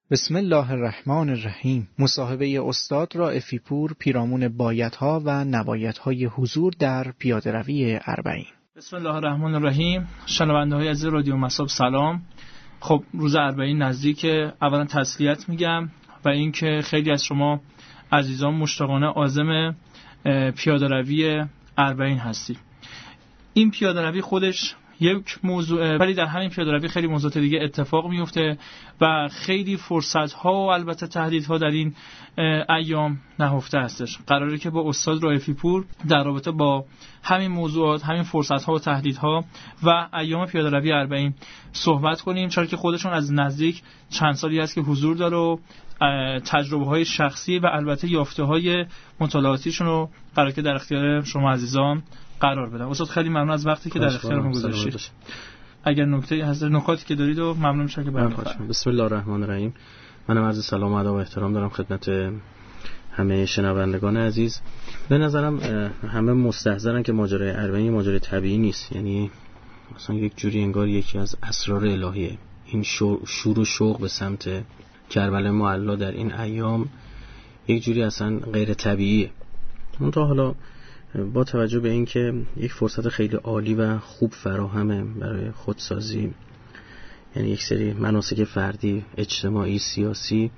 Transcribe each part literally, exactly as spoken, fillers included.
بسم الله الرحمن الرحیم. مصاحبه استاد رائفی پور پیرامون بایدها و نبایدهای حضور در پیاده‌روی اربعین. بسم الله الرحمن الرحیم. شنونده های عزیز رادیو مصاب سلام. خب روز اربعین نزدیکه. اولا تسلیت میگم و اینکه خیلی از شما عزیزان مشتاقانه عازم پیاده‌روی اربعین هستید. این پیاده‌روی خودش یک موضوع، ولی در همین پیاده‌روی خیلی موضوعات دیگه اتفاق میفته و خیلی فرصت‌ها و البته تهدیدها در این ایام نهفته هستش. قراره که با استاد رائفی پور در رابطه با همین موضوعات، همین فرصت‌ها و تهدیدها و ایام پیاده‌روی اربعین صحبت کنیم، چون که خودشون از نزدیک چند سالی هست که حضور داره و تجربه‌های شخصی و البته یافته‌های مطالعاتیشون رو قراره که در اختیار شما عزیزان قرار بدم. استاد خیلی ممنون از وقتی که در اختیارمون گذاشتید. اگر نکته هست، نکاتی که دارید و ممنون میشم که بیان کنید. بسم الله الرحمن الرحیم. منم عرض سلام و ادب و احترام دارم خدمت همه شنوندگان عزیز. به نظرم همه مستحضرن که ماجرای اربعین ماجرای طبیعی نیست، یعنی مثلا یک جوری انگار یکی از اسرار الهیه. این شور و شوق به سمت کربلای معلا در این ایام یک جوری اصلا غیر طبیعیه. اون تا حالا با توجه به اینکه یک فرصت خیلی عالی و خوب فراهمه برای خودسازی، یعنی یک سری مناسک فردی، اجتماعی، سیاسی،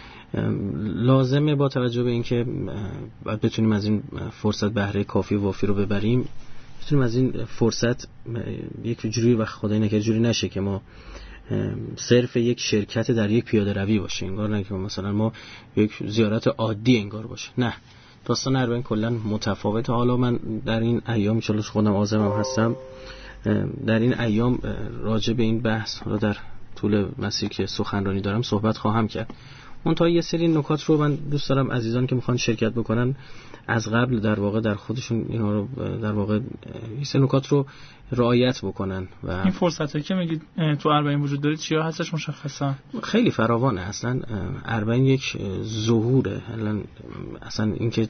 لازمه با توجه به اینکه باید بتونیم از این فرصت بهره کافی و وافی رو ببریم، بتونیم از این فرصت یک جوری و خدای نکرده جوری نشه که ما صرف یک شرکت در یک پیاده روی باشه، انگار نه که مثلا ما یک زیارت عادی انگار باشه. نه، داستان اربعین کلا متفاوته. حالا من در این ایام چالش خودم عازمم هستم، در این ایام راجع به این بحث حالا در طول مسیر که سخنرانی دارم صحبت خواهم کرد. منتها یه سری نکات رو من دوست دارم عزیزان که میخوان شرکت بکنن از قبل در واقع در خودشون اینا رو در واقع یه سری نکات رو رعایت بکنن. و این فرصتایی که میگید تو اربعین وجود داره چیا هستش مشخصا؟ خیلی فراوانه. اصلا اربعین یک ظهوره. اصلا اینکه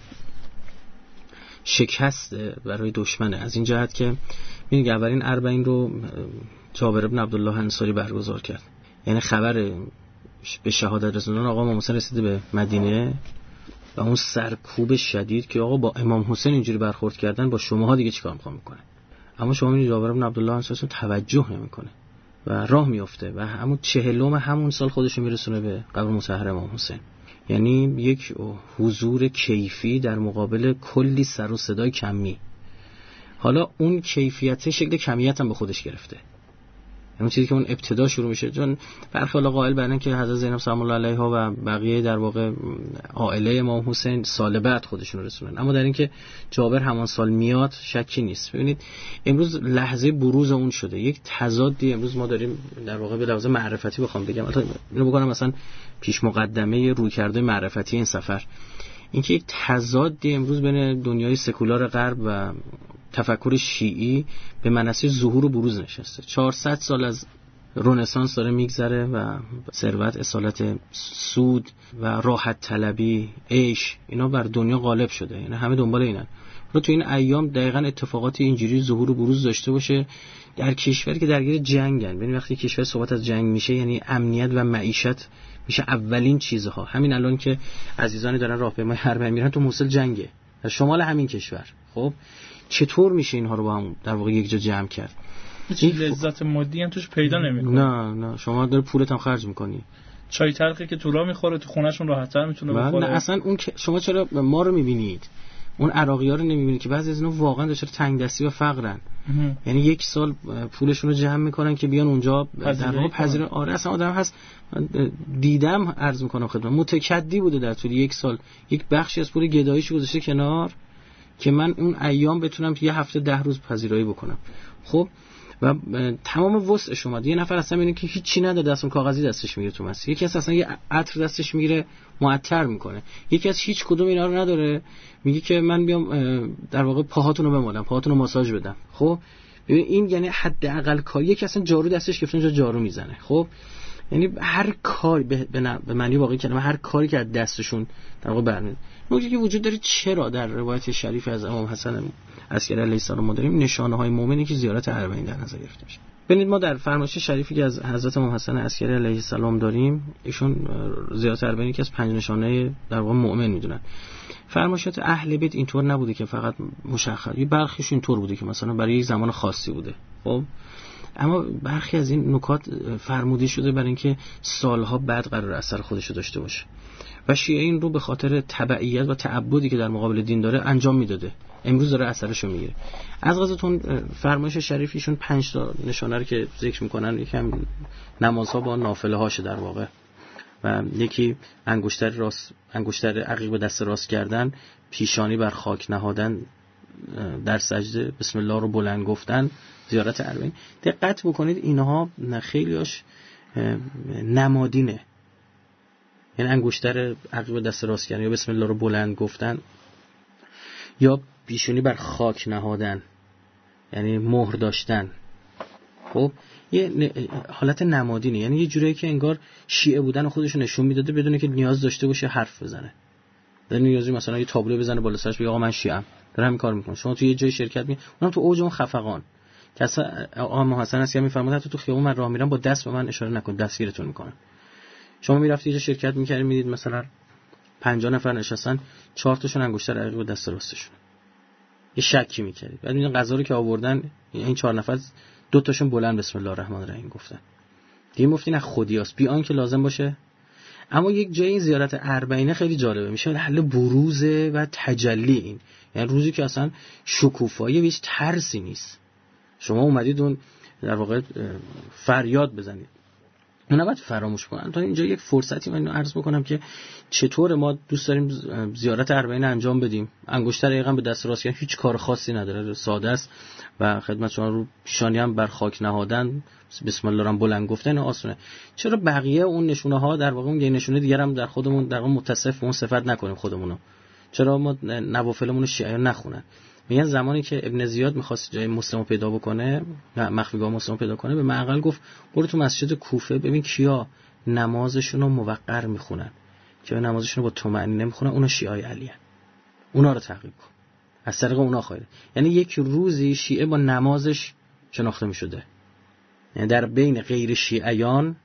شکست برای دشمنه، از این جهت که میگه اولین اربعین رو جابر بن عبدالله انصاری برگزار کرد. یعنی خبر به شهادت رسوندن آقا امام حسین رسیده به مدینه و اون سرکوب شدید که آقا با امام حسین اینجوری برخورد کردن، با شماها دیگه چیکار میخوام میکنه. اما شما میبینید جابر بن عبدالله انصاری توجه نمیکنه و راه میفته و همون چهلم همون سال خودش میرسونه به قبر مطهر امام حسین. یعنی یک حضور کیفی در مقابل کلی سر و صدای کمی. حالا اون کیفیت شکل کمیت هم به خودش گرفته. اون چیزی که اون ابتدا شروع میشه، چون برخلاف قائل بر اینکه حضرت زینب سلام الله علیها و بقیه در واقع عائله امام حسین سال بعد خودشون رو رسونن، اما در اینکه جابر همان سال میاد شکی نیست. ببینید امروز لحظه بروز اون شده، یک تضادی امروز ما داریم در واقع به لحاظ معرفتی بخوام بگم، اینو بگم مثلا پیش مقدمه رویکرد معرفتی این سفر، اینکه یک تضادی امروز بین دنیای سکولار غرب و تفکر شیعی به منصه ظهور و بروز نشسته. چهارصد سال از رنسانس داره میگذره و ثروت، اصالت سود و راحت طلبی، عیش، اینا بر دنیا غالب شده. یعنی همه دنبال اینن. رو تو این ایام دقیقاً اتفاقات اینجوری ظهور و بروز داشته باشه در کشوری که درگیر جنگن. ببین وقتی کشور صحبت از جنگ میشه یعنی امنیت و معیشت میشه اولین چیزها. همین الان که عزیزانی دارن راهپیمایی اربعین میرن تو موصل جنگه، در شمال همین کشور. خب چطور میشه اینها رو با هم در واقع یک جا جمع کرد؟ هیچ لذت مادی هم توش پیدا نمیکنه. نه نه، شما داره پولت هم خرج میکنی. چای تلخی که تو راه میخوره تو خونهشون راحت‌تر میتونه بخوره. نه اصلا اون شما چرا ما رو میبینید، اون عراقی‌ها رو نمیبینید که بعضی از اینا واقعا دچار تنگ دستی و فقرن. یعنی یک سال پولشون رو جمع میکنن که بیان اونجا در واقع پذیرا. آره اصلا آدم هست دیدم، عرض میکنم خدمت، متکدی بوده در طول یک سال یک بخشی از پول گداییش گذاشته کنار که من اون ایام بتونم یه هفته ده روز پذیرایی بکنم. خب و تمام وسعش اومد. یه نفر اصلا میبینه که هیچی نداره، دستم کاغذی دستش میگیره تو مسیر، یکی اصلا یه عطر دستش میگیره معطر میکنه، یکی از هیچ کدوم اینا رو نداره میگه که من بیام در واقع پاهاتون رو بمالم، پاهاتون رو ماساژ بدم. خب ببین این یعنی حداقل کاری. یکی اصلا جارو دستش گرفته اونجا جارو میزنه. خب یعنی هر کاری به به معنی واقعی کلمه هر کاری که از دستشون در واقع برمیاد. نکته که وجود داره چرا در روایت شریف از امام حسن عسکری علیه السلام ما داریم نشانه های مؤمنی که زیارت اربعین در نظر گرفته میشه. ببینید ما در فرمایش شریفی که از حضرت امام حسن عسکری علیه السلام داریم، ایشون زیارت اربعین که از پنج نشانه در واقع مؤمن میدونن. فرمایشات اهل بیت اینطور نبوده که فقط مشخص، یه برخیش اینطور بوده که مثلا برای یک زمان خاصی بوده، خب اما برخی از این نکات فرموده شده برای اینکه سالها بعد قرار اثر خودش رو داشته باشه و شیعه این رو به خاطر تبعیت و تعبدی که در مقابل دین داره انجام میداده، امروز داره اثرش رو میگیره. از قضاتون فرمایش شریفیشون پنج تا نشانه رو که ذکر میکنن، یکم نمازها با نافله هاشه در واقع، و یکی انگشتر راست، انگشتر عقیق به دست راست کردن، پیشانی بر خاک نهادن در سجده، بسم الله رو بلند گفتن، زیارت اربعین. دقت بکنید اینها خیلیاش نمادینه، یعنی انگشتر عقیق به دست راست کردن یا بسم الله رو بلند گفتن یا پیشانی بر خاک نهادن، یعنی مهر داشتن. خب یه حالت نمادینه، یعنی یه جوری که انگار شیعه بودن خودشو نشون میداده بدون که نیاز داشته باشه حرف بزنه. در نیازی مثلا یه تابلو بزنه بالا سرش بگه آقا من شیعه ام، دارم این کار میکنم. شما تو یه جای شرکت می، اونم تو اوج اون خفقان که اصلا آقا محسن هست میفرماد حتی تو خیابون من راه میرم با دست به من اشاره نکن، دستگیرتون میکنن. شما میرفتی یه جای شرکت میکردید میدید مثلا پنجاه نفر نشستن، چهار تاشون انگشتر عقیق به دست راستشون، یه شکی میکردید. بعد میدین غذا رو که آوردن این چهار نفر دو تاشون بلند بسم الله الرحمن الرحیم گفتن، دیگه مفتین از خودیاست بی آن که لازم باشه. اما یک جای این زیارت اربعینه خیلی جالبه، میشه حل بروز و تجلی این، یعنی روزی که اصلا شکوفایی هیچ ترسی نیست، شما اومدید اون در واقع فریاد بزنید، اون باید فراموش کنن. تا اینجا یک فرصتی من عرض بکنم که چطور ما دوست داریم زیارت اربعین انجام بدیم. انگشتر عقیق به دست راست کردن هیچ کار خاصی نداره، ساده است و خدمت شما رو پیشانی هم بر خاک نهادن، بسم الله رو بلند گفتن آسونه. چرا بقیه اون نشونه ها در واقع اون یه نشونه دیگه هم در خودمون در واقع متصف اون صفت نکنیم خودمونو؟ چرا ما نوافلمون رو شیعه نخونن؟ میگن زمانی که ابن زیاد می‌خواست جای مسلمو پیدا بکنه، مخفیگاه مسلمو پیدا کنه، به معقل گفت برو تو مسجد کوفه ببین کیا نمازشون رو موقر میخونن، کیا نمازشون رو با طمأنینه میخونن، اونا شیعه علی ان، اونا رو تعقیب کن، از طریق اونا خواهید. یعنی یک روزی شیعه با نمازش شناخته میشده، یعنی در بین غیر شیعیان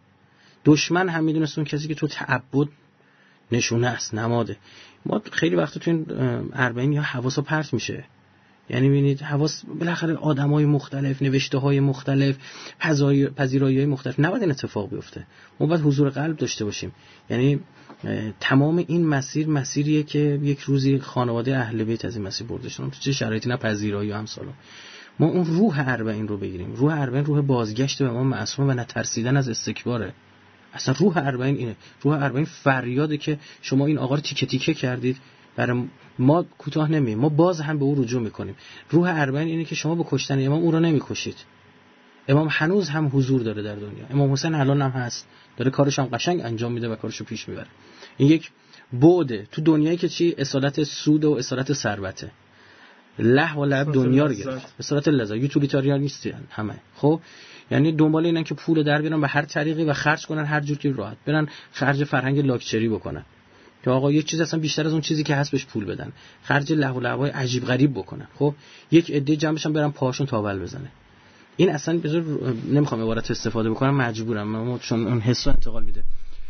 دشمن هم میدونست اون کسی که تو تعبد نشونه است، نماده. ما خیلی وقت تو این اربعین یا حواسا پرت میشه، یعنی ببینید حواس بالاخره آدمای مختلف، نوشته‌های مختلف، پذیرایی‌های مختلف، نباید این اتفاق بیفته. ما باید حضور قلب داشته باشیم. یعنی تمام این مسیر مسیریه که یک روزی خانواده اهل بیت از این مسیر برده شدن، تو چه شرایطی، نه پذیرایی و امثالا. ما اون روح اربعین رو بگیریم. روح اربعین روح بازگشت به امام معصوم و نترسیدن از استکباره. اصلا روح اربعین اینه. روح اربعین فریاده که شما این آقا رو تیکه تیکه کردید، برای ما کوتاه نمی‌ایم، ما باز هم به او رجوع میکنیم. روح اربعین اینه که شما با کشتن امام او رو نمیکشید. امام هنوز هم حضور داره در دنیا. امام حسین الان هم هست، داره کارش هم قشنگ انجام میده و کارشو پیش میبره. این یک بعده تو دنیایی که چی اصالت سود و اصالت ثروته. لهو و لعب دنیا رو گرفت. اصالت لذت، یوتیلیتاریانیستی همه. خب یعنی دنبال اینن که پول در بیارن به هر طریقی و خرج کنن هر جور که راحت. برن خرج فرهنگ لاکچری بکنن. که آقا یک چیز اصلا بیشتر از اون چیزی که هست بهش پول بدن. خرج لهو و لعبای عجیب غریب بکنن. خب یک عده جمع بشن برن پاهاشون تاول بزنه. این اصلا بذار نمیخوام عبارت استفاده بکنم، مجبورم، اما چون اون حسو انتقال میده.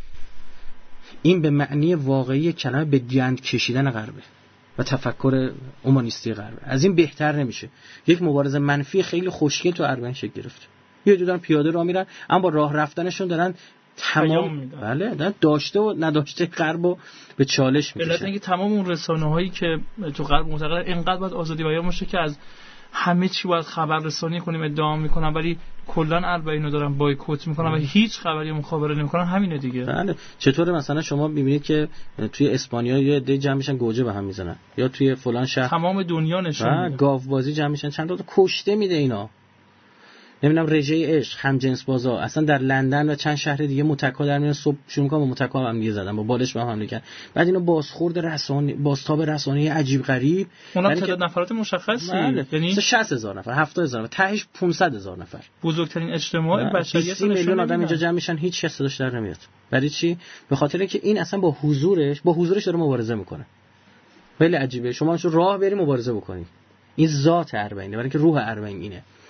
این به معنی واقعی کلمه به گند کشیدن غربه و تفکر اومانیستی غربه. از این بهتر نمیشه. یک مبارزه منفی خیلی خوشگل تو اربعین شکل گرفت. یه جور دارن پیاده راه میرن، اما با راه رفتنشون دارن تمام بله دارن داشته و نداشته غربو به چالش میکشن. علت اینکه تمام اون رسانه‌هایی که تو غرب معتقدن اینقدر باید آزادی بیان باشه که از همه چی باید خبر رسانی کنیم ادعا میکنن، ولی کلا اربعین رو دارن بایکوت میکنن و هیچ خبری مخابره نمیکنن. همینه دیگه. بله. چطوره مثلا شما میبینید که توی اسپانیا یه عده جمع میشن گوجه به هم میزنن، یا توی فلان شهر تمام دنیا نشون میده گاو بازی جمع میشن، چند تا کشته میده اینا. نمیدونم رژه عشق، هم جنس بازا، اصلا در لندن و چند شهر دیگه متکا در میان صبح شروع میکنن با متکا هم دیگه زدن، با بالش به هم حمله کردن. بعد اینو بازخورد رسانه، بازتاب رسانه‌ای عجیب غریب، اونم تعداد نفرات مشخصی، یعنی شصت هزار نفر، هفتاد هزار نفر، تهش پانصد هزار نفر. بزرگترین اجتماع بشریت بیست میلیون آدم اینجا جمع میشن، هیچ کس صداش در نمیاد. برای چی؟ به خاطر که این اصلا با حضورش با حضورش داره مبارزه میکنه. خیلی عجیبه. شما چون راه بری مبارزه بکنی. این ذات اربعینه، برای اینکه روح اربعین اینه.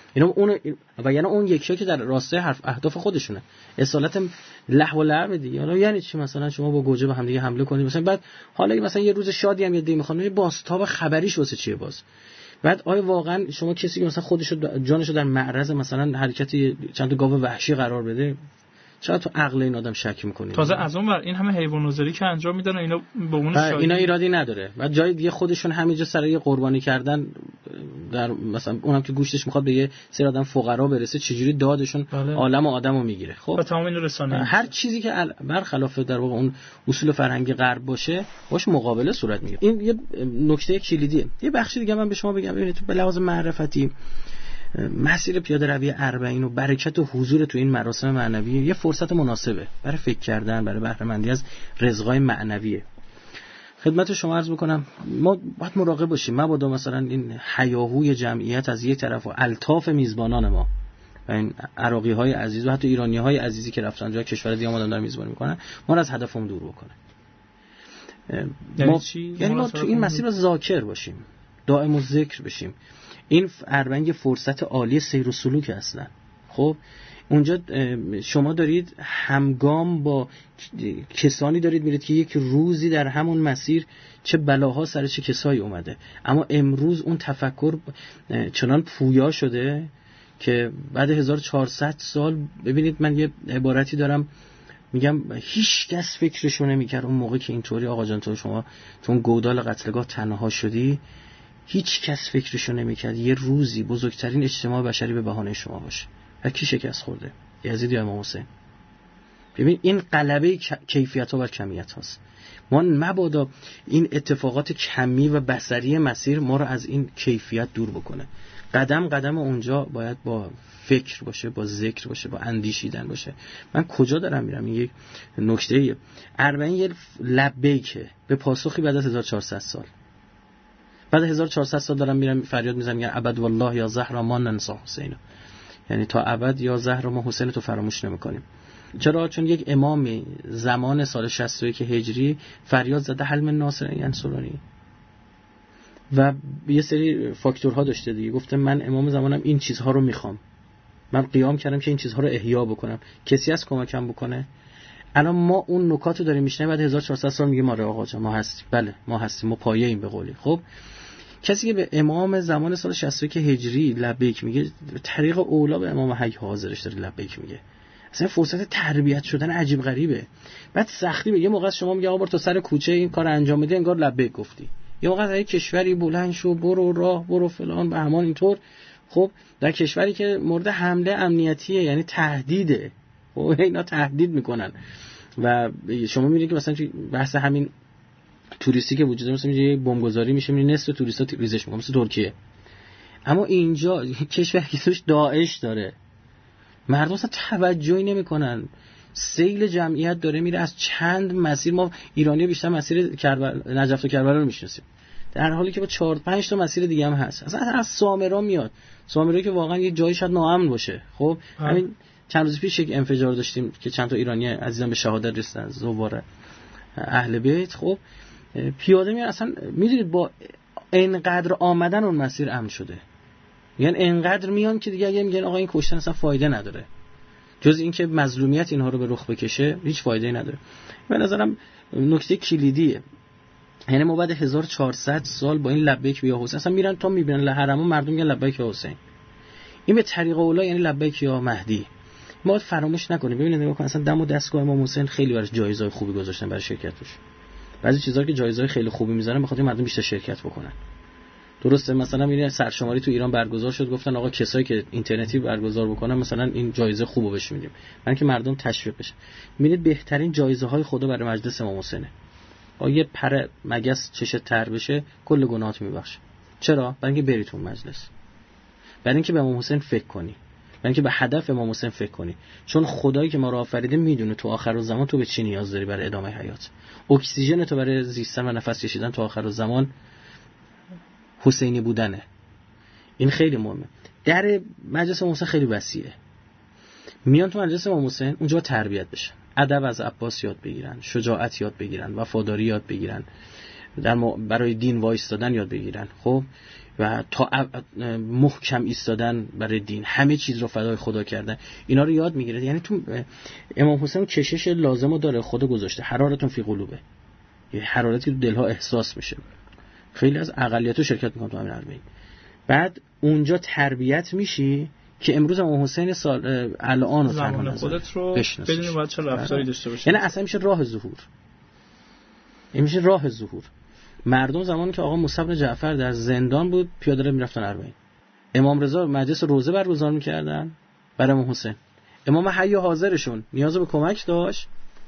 اینا اون و یعنی اون یکیه که در راستای حرف اهداف خودشونه. اصالت لهو و لعب دیگه. حالا یعنی چی؟ مثلا شما با گوجه به هم دیگه حمله کنید مثلا، بعد حالا مثلا یه روز شادی هم یه دی میخوان بازتاب خبریش واسه چیه باز؟ بعد آیا واقعا شما کسی که مثلا خودشو جانشو در معرض مثلا حرکتی چند تا گاو وحشی قرار بده، شاید تو عقل این آدم شک میکنه. تازه از اون ور این همه حیوان نظری که انجام میدن اینا به اون شاید اینا ایرادی نداره. بعد جای دیگه خودشون همینجا سر یه قربانی کردن در مثلا اونم که گوشتش میخواد به یه سری آدم فقرا برسه، چجوری دادشون بله. عالم و آدمو میگیره. خب با تمام این رسانه هر چیزی که برخلاف در واقع اون اصول فرهنگی غرب باشه باش مقابله صورت میگیره. این یه نکته کلیدیه. یه بخش دیگه من به شما بگم، ببینید تو به لحاظ معرفتی مسیر پیاده روی اربعین و برکت و حضور تو این مراسم معنوی یه فرصت مناسبه برای فکر کردن، برای بهره مندی از رزقای معنویه. خدمت شما عرض بکنم ما باید مراقب باشیم مبادا مثلا این هیاهوی جمعیت از یک طرف و الطاف میزبانان ما و این عراقی های عزیز و حتی ایرانی های عزیزی که رفتن جای کشور دیگه آمدن دارن میزبانی میکنن ما رو از هدفمون دور بکنه. ما یعنی ما تو این مسیر رو ذاکر باشیم، دائم و ذکر بشیم. این اربعین فرصت عالی سیر و سلوک اصلا. خب اونجا شما دارید همگام با کسانی دارید میرید که یک روزی در همون مسیر چه بلاها سر چه کسایی اومده، اما امروز اون تفکر چنان پویا شده که بعد هزار و چهارصد سال ببینید من یه عبارتی دارم میگم هیچ کس فکرشو نمیکرد اون موقع که اینطوری آقا جان تو شما تو اون گودال قتلگاه تنها شدی، هیچ کس فکرشو نمیکرد یه روزی بزرگترین اجتماع بشری به بهانه شما باشه. و کی شکست خورده؟ یزید یا امام حسین. ببین این غلبه کیفیت ها بر کمیت هاست. ما مبادا این اتفاقات کمی و بصری مسیر ما رو از این کیفیت دور بکنه. قدم قدم اونجا باید با فکر باشه، با ذکر باشه، با اندیشیدن باشه. من کجا دارم میرم؟ این یک نکته اربعین یه لبیکه به پاسخی بعد از هزار و چهارصد سال. بعد هزار و چهارصد سال دارم میرم فریاد میزنم میگم ابد والله یا زهرا ما ننسا حسین، یعنی تا ابد یا زهرا ما حسین تو فراموش نمیکنیم. چرا؟ چون یک امام زمان سال شصت و یک هجری فریاد زده حل من ناصر ینصرونی و یه سری فاکتورها داشته دیگه. گفته من امام زمانم این چیزها رو میخوام، من قیام کردم که این چیزها رو احیا بکنم، کسی از کمکم بکنه. الان ما اون نکات رو داریم میشنیم بعد هزار و چهارصد سال میگه ما آره آقا جان ما هستیم. بله ما هستیم، ما پایه ایم به قولی. خب کسی که به امام زمان سال شصت و یک هجری لبیک میگه طریق اولا به امام حی حاضرش داره لبیک میگه. اصلا فرصت تربیت شدن عجیب غریبه. بعد سختی به یه موقع شما میگه آقا برو تو سر کوچه این کار انجام بده انگار لبیک گفتی. یه موقع در کشوری بلند شو برو راه برو فلان به همان اینطور. خب در کشوری که مورد حمله امنیتیه یعنی تهدیده، خب اینا تهدید میکنن و شما میبینید که مثلا بحث همین توریستی که وجود داره مثلا یه بمبگذاری میشه میبینید نصف توریستا ریزش میکنن مثل ترکیه. اما اینجا کشوری که توش داعش داره مردم اصلا توجهی نمیکنن، سیل جمعیت داره میره از چند مسیر. ما ایرانی بیشتر مسیر کربلا نجف و کربلا رو میشناسیم در حالی که با چهار پنج تا مسیر دیگه هم هست. اصلا از سامرا میاد، سامرا که واقعا یه جایی شاید ناامن باشه. خب همین چند روز پیش یک انفجار داشتیم که چند تا ایرانی عزیزان به شهادت رسیدن زوار اهل بیت. خب پیاده میان، اصلا میدونید با اینقدر آمدن اون مسیر امن شده، یعنی اینقدر میان که دیگه اگه میگن آقا این کشتن اصلا فایده نداره جز اینکه مظلومیت اینها رو به رخ بکشه هیچ فایده‌ای نداره. به نظرم نکته کلیدیه. یعنی ما بعد هزار و چهارصد سال با این لبیک یا حسین اصلا میرن تا میبینن حرم و مردم میگن لبیک یا حسین. این به طریق اولا یعنی لبیک یا مهدی. ما فراموش نکنیم. ببینید نگاه کن اصلا دم و دستگاه امام حسین خیلی براش جایزه‌های خوبی گذاشتن برای شرکتش. بعضی چیزا که جایزه‌های خیلی خوبی میذارن بخاطر مردم بیشتر شرکت بکنن. درسته مثلا میبینید سرشماری تو ایران برگزار شد گفتن آقا کسایی که اینترنتی برگزار بکنن مثلا این جایزه خوبو بهش میدیم برای اینکه مردم تشویق بشه. میبینید بهترین جایزه‌های خدا برای مجلس امام حسینه. آ یه پر مگس چش تر بشه کل گناهات میبخشه. چرا؟ برای اینکه بری تو مجلس، برای اینکه به امام حسین فکر کنی، برای اینکه به هدف امام حسین فکر کنی. چون خدایی که ما رو آفریده میدونه تو آخرالزمان تو به چی نیاز داری برای ادامه حیات. اکسیژن تو برای زیستن و نفس کشیدن تو آخرالزمان حسینی بودنه. این خیلی مهمه. در مجلس امام حسین خیلی وسیعه. میان تو مجلس امام حسین اونجا تربیت بشن، ادب از عباس یاد بگیرن، شجاعت یاد بگیرن، وفاداری یاد بگیرن، در برای دین وایستادن یاد بگیرن. خب و تا محکم ایستادن برای دین، همه چیز رو فدای خدا کردن، اینا رو یاد میگیره. یعنی تو امام حسین کشش لازمو داره، خدا گذاشته حرارتون فی قلوبه، یه حرارتی تو دلها احساس میشه. خیلی از اقلیت‌ها شرکت میکنن تو همین اربعین. بعد اونجا تربیت میشی که امروز امام حسین سال الان رو زمان خودت رو بدون باید چه رفتاری داشته باشی. یعنی اصلا میشه راه ظهور، این میشه راه ظهور. مردم زمانی که آقا موسی بن جعفر در زندان بود پیاده رو میرفتن اربعین، امام رضا مجلس روزه برگزار میکردن برای امام حسین، امام حی حاضرشون نیاز به کمک داشت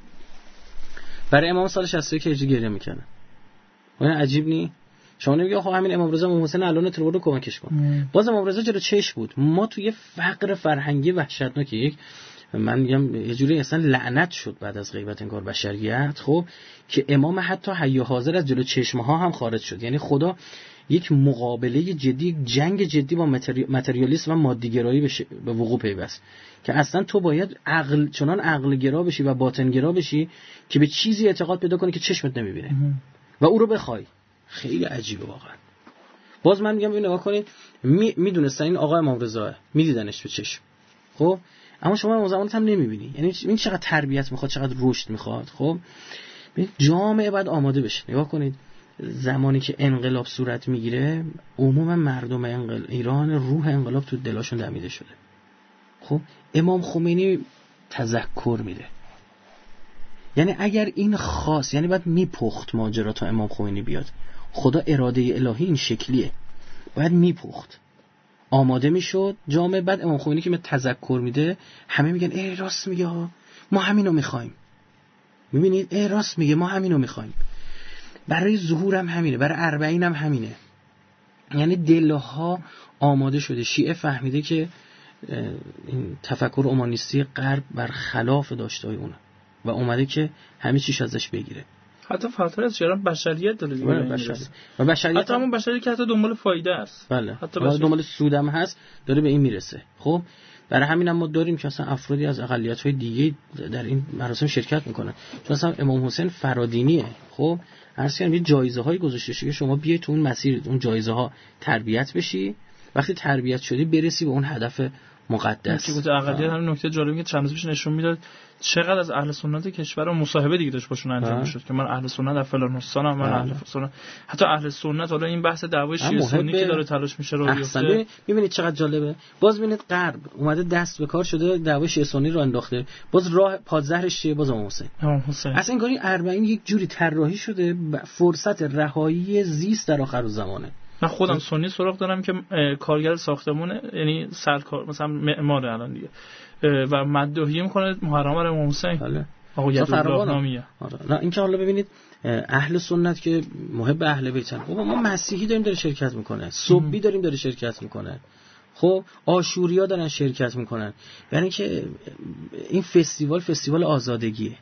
برای امام سال شصت و یک هجری گریه میکردن. اون عجیب نی؟ شما نمیگی آخه همین امام رضا امام حسین الان تو رو کمکش کن. باز امام رضا جلو چش بود. ما توی فقر فرهنگی وحشتناک، یک من میگم یه جوری اصلا لعنت شد بعد از غیبت انگار بشریت، خب که امام حتی حی حاضر از جلو چشمها هم خارج شد. یعنی خدا یک مقابله جدی، جنگ جدی با متریالیسم و مادیگرایی به وقوع پیوست که اصلا تو باید عقل چنان عقل گرا بشی و باطن گرا بشی که به چیزی اعتقاد پیدا کنی که چشمت نمیبینه و او رو بخوای. خیلی عجیبه واقعا. باز من میگم اینو نگاه کنید، می میدونستن این آقا امام رضا، میدیدنش به چشم، خب اما شما اون زمانت هم نمیبینی. یعنی این چقدر تربیت میخواد، چقدر رشد میخواد. خب جامعه باید آماده بشه. نگاه کنید زمانی که انقلاب صورت میگیره، عموم مردم انقلاب ایران روح انقلاب تو دلاشون دمیده شده. خب امام خمینی تذکر میده، یعنی اگر این خاص، یعنی باید میپخت ماجرا تا امام خمینی بیاد. خدا اراده الهی این شکلیه، باید میپخت، آماده میشد جامعه. بعد امام خمینی که می تذکر میده، همه میگن ای راست میگه، ما همینو میخوایم. میبینید ای راست میگه، ما همینو میخوایم. برای ظهور هم همینه، برای اربعین هم همینه. یعنی دلها آماده شده. شیعه فهمیده که این تفکر اومانیستی غرب برخلاف داشته‌های اونه و اومده که همه چیش ازش بگیره. حتی فتره از چرا بشریت داره دیگه، بشریت. و بشریت حتی همون بشریت که حتی دنبال فایده است، بله، حتی دنبال سودم هست، داره به این میرسه. خب برای همین هم ما داریم که اصلا افرادی از اقلیت‌های دیگه در این مراسم شرکت میکنن. چون اصلا امام حسین فرادینیه. خب عرض کردم یه جایزه‌هایی گذاشته شده که شما بیای تو اون مسیر، اون جایزه‌ها تربیت بشی، وقتی تربیت شدی برسی به اون هدف مقدس. که بود اقلیت هم نکته جالبی که چند روز پیش نشون میداد چقدر از اهل سنت کشور مصاحبه دیگه داشت باشون انجام میشد که من اهل سنت در فلان استانم، من اهل سنت. حتی اهل سنت، حالا این بحث دعوای شیعه سنی که داره تلاش میشه رو بیفته، ببینید چقدر جالبه. باز ببینید غرب اومده دست به کار شده، دعوای شیعه سنی رو انداخته، باز راه پادزهرش چیه؟ باز امام حسین. امام حسین اصلا انگار این اربعین یک جوری طراحی شده فرصت رهایی زیست در آخر الزمانه. من خودم سنی سراغ دارم که کارگر ساختمونه، یعنی سرکار مثلا معمار الان دیگه، و مداحیه میکنه محرم بر امام حسین. بله. آقا یدالله نامیه. نه این که حالا ببینید اهل سنت که محب اهل بیتن، خب ما مسیحی داریم داره شرکت میکنه، صبحی داریم داره شرکت میکنه، خب آشوریا دارن شرکت میکنن. یعنی که این فستیوال فستیوال آزادگیه،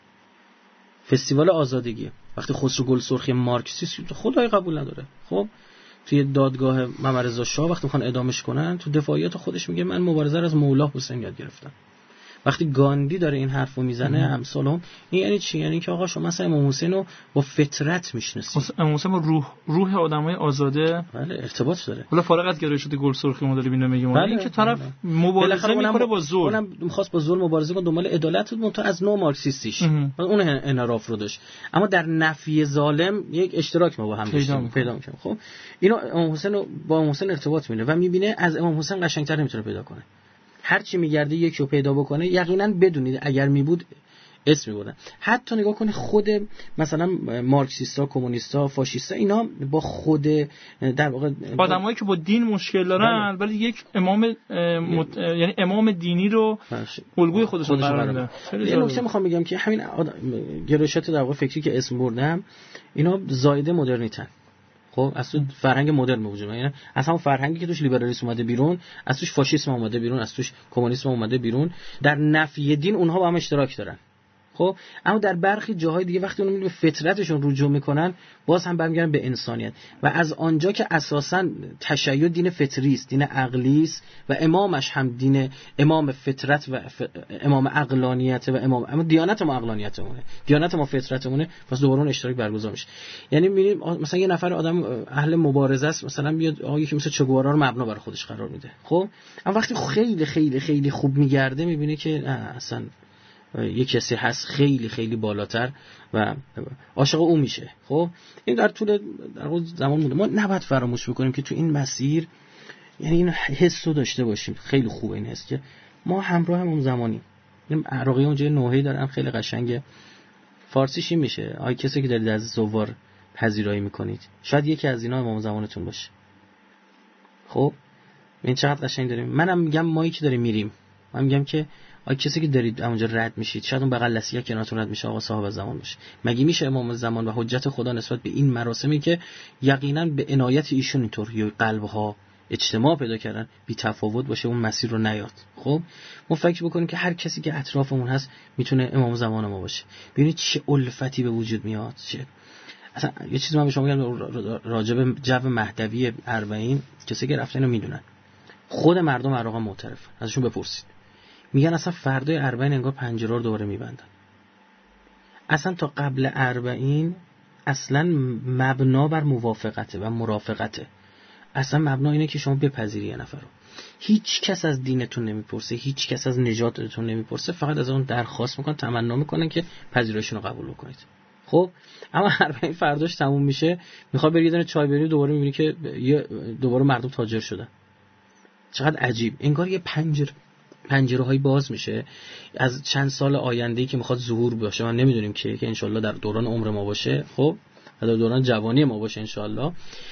فستیوال آزادگیه. وقتی خسرو گلسرخی مارکسیست خدای قبول نداره، خب توی دادگاه محمد رضا شاه وقتی میخوان اعدامش کنن، تو دفاعیات خودش میگه من مبارزه رو از مولا حسین یاد گرفتم. وقتی گاندی داره این حرفو میزنه امثال هم، این یعنی چی؟ یعنی که آقا شما مثلا امام حسین رو با فطرت میشناسید. امام حسین با روح روح آدمای آزاده بله ارتباط داره. حالا فارغ از گرایشات گلسرخی ما داریم اینو میگیم، بله. این که طرف بله. مبارزه میکنه با ظلم، اونم می‌خواست با ظلم مبارزه کنه، دنبال عدالت بود، منتها از نوع مارکسیستیش اون انحراف رو داشت، اما در نفی ظالم یک اشتراک ما با هم داشتیم پیدا می‌کنیم. خب اینو امام حسین رو با امام حسین ارتباط می‌بینه و می‌بینه از امام حسین قشنگ‌تر نمیتونه پیدا کنه. هر چی میگرده یکی رو پیدا بکنه، یقینا بدونید اگر میبود اسم میبردن. حتی نگاه کنید خود مثلا مارکسیستا، کمونیستا، فاشیستا، اینا با خود در واقع آدمایی که با دین مشکل دارن ولی یک امام مت... یعنی امام دینی رو الگوی خودشون قرار میدن. یه نکته میخوام بگم که همین گرایشات در واقع فکری که اسم بردم، اینا زایده مدرنیتن. خب از تو فرهنگ مدرن موجود، یعنی از همون فرهنگی که توش لیبرالیسم اومده بیرون، از توش فاشیسم اومده بیرون، از توش کمونیسم اومده بیرون، در نفی دین اونها با هم اشتراک دارن. خب اما در برخی جاهای دیگه وقتی اونو به فطرتشون رجوع میکنن باز هم برمیگردن به انسانیت و از آنجا که اساساً تشیع دین فطری است، دین عقلی است و امامش هم دین امام فطرت و ف... امام عقلانیت و امام اما دیانت ما عقلانیتمونه، دیانت ما فطرتمونه، پس دوباره اون اشتراک برگزار میشه. یعنی میبینیم مثلا یه نفر آدم اهل مبارزه است، مثلا بیاد آقایی که مثلا چگوارا رو مبنا برای خودش قرار میده، خب اما وقتی خیلی خیلی خیلی خوب میگرده میبینه که اصلا یک کسی هست خیلی خیلی بالاتر و عاشق او میشه. خب این در طول در زمان مونده. ما نباید فراموش بکنیم که تو این مسیر یعنی این حس رو داشته باشیم. خیلی خوبه این حس که ما همراه همون زمانیم. این عراقی اونجا نوحه‌ای دارن خیلی قشنگه، فارسیش این میشه: آی کسی که دارید از زوار پذیرایی میکنید شاید یکی از اینا امام زمانتون باشه. خب این چقدر قشنگ داریم. منم میگم مایی که داریم میریم، من میگم که آ کسی که دارید اونجا رد میشید شاید اون بغل لسیه کنارتون رد میشه آقا صاحب زمان باشه. مگه میشه امام زمان و حجت خدا نسبت به این مراسمی که یقینا به عنایت ایشون اینطوری قلبها اجتماع پیدا کردن بی تفاوت باشه اون مسیر رو نیاد؟ خب ما فکر بکنیم که هر کسی که اطرافمون هست میتونه امام زمان ما باشه. ببینید چه الفتی به وجود میاد. چه اصلا یه چیزی من به شما میگم راجع به جو مهدوی اربعین، کسی که رفتن رو میدونن، خود مردم عراق معترفن، ازشون بپرسید. میگن اصلا فردای اربعین انگار پنجره رو دوباره میبندن. اصلا تا قبل اربعین اصلا مبنا بر موافقته و مرافقته. اصلا مبنا اینه که شما بپذیری یه نفر رو. هیچ کس از دینتون نمیپرسه، هیچ کس از نجاتتون نمیپرسه، فقط از اون درخواست میکنن، تمنا میکنن که پذیراییشون رو قبول کنید. خب اما اربعین فرداش تموم میشه، میخواد بری یه دونه چای بری، دوباره میبینی که دوباره مردم تاجر شدن. چقدر عجیب. انگار یه پنجره پنجره‌های باز میشه از چند سال آینده‌ای که میخواد ظهور باشه، ما نمیدونیم که که انشالله در دوران عمر ما باشه، خب در دوران جوانی ما باشه انشالله.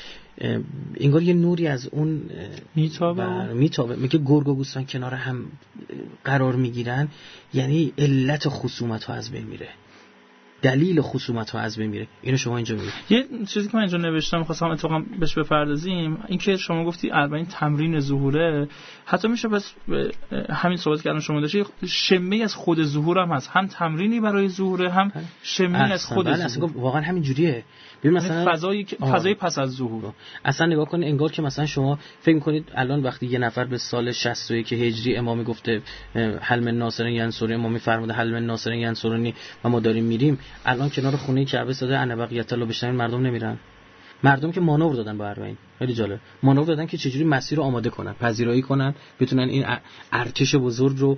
انگار یه نوری از اون میتابه میتابه میگه گرگ و گوسفند کنار هم قرار میگیرن، یعنی علت خصومت ها از بین میره، دلیل خصومت ها از بین میره. اینو شما اینجا میبینید. یه چیزی که من اینجا نوشتم خواستم اتفاقا بهش بپردازیم، اینکه شما گفتی اربعین تمرین ظهوره، حتی میشه بس همین صحبت کردن شما داشتی شمه از خود ظهور هم هست، هم تمرینی برای ظهوره هم شمه از خود ظهور. اصلا واقعا همین جوریه. ببین مثلا فضایی فضای پس از ظهور اصلا نگاه کن، انگار که مثلا شما فکر می‌کنید الان وقتی یه نفر به سال شصت و یک هجری امام گفته حل من ناصرین ینصرنی، امام فرموده حل من ناصرین ینصرنی و ما داریم میریم، الان کنار خونه کعبه صدا ان بقیت الله بشنن، مردم نمیرن. مردم که مانور دادن با اربعین، خیلی جالب، مانور دادن که چجوری مسیر رو آماده کنن، پذیرایی کنن، بتونن این ارتش بزرگ رو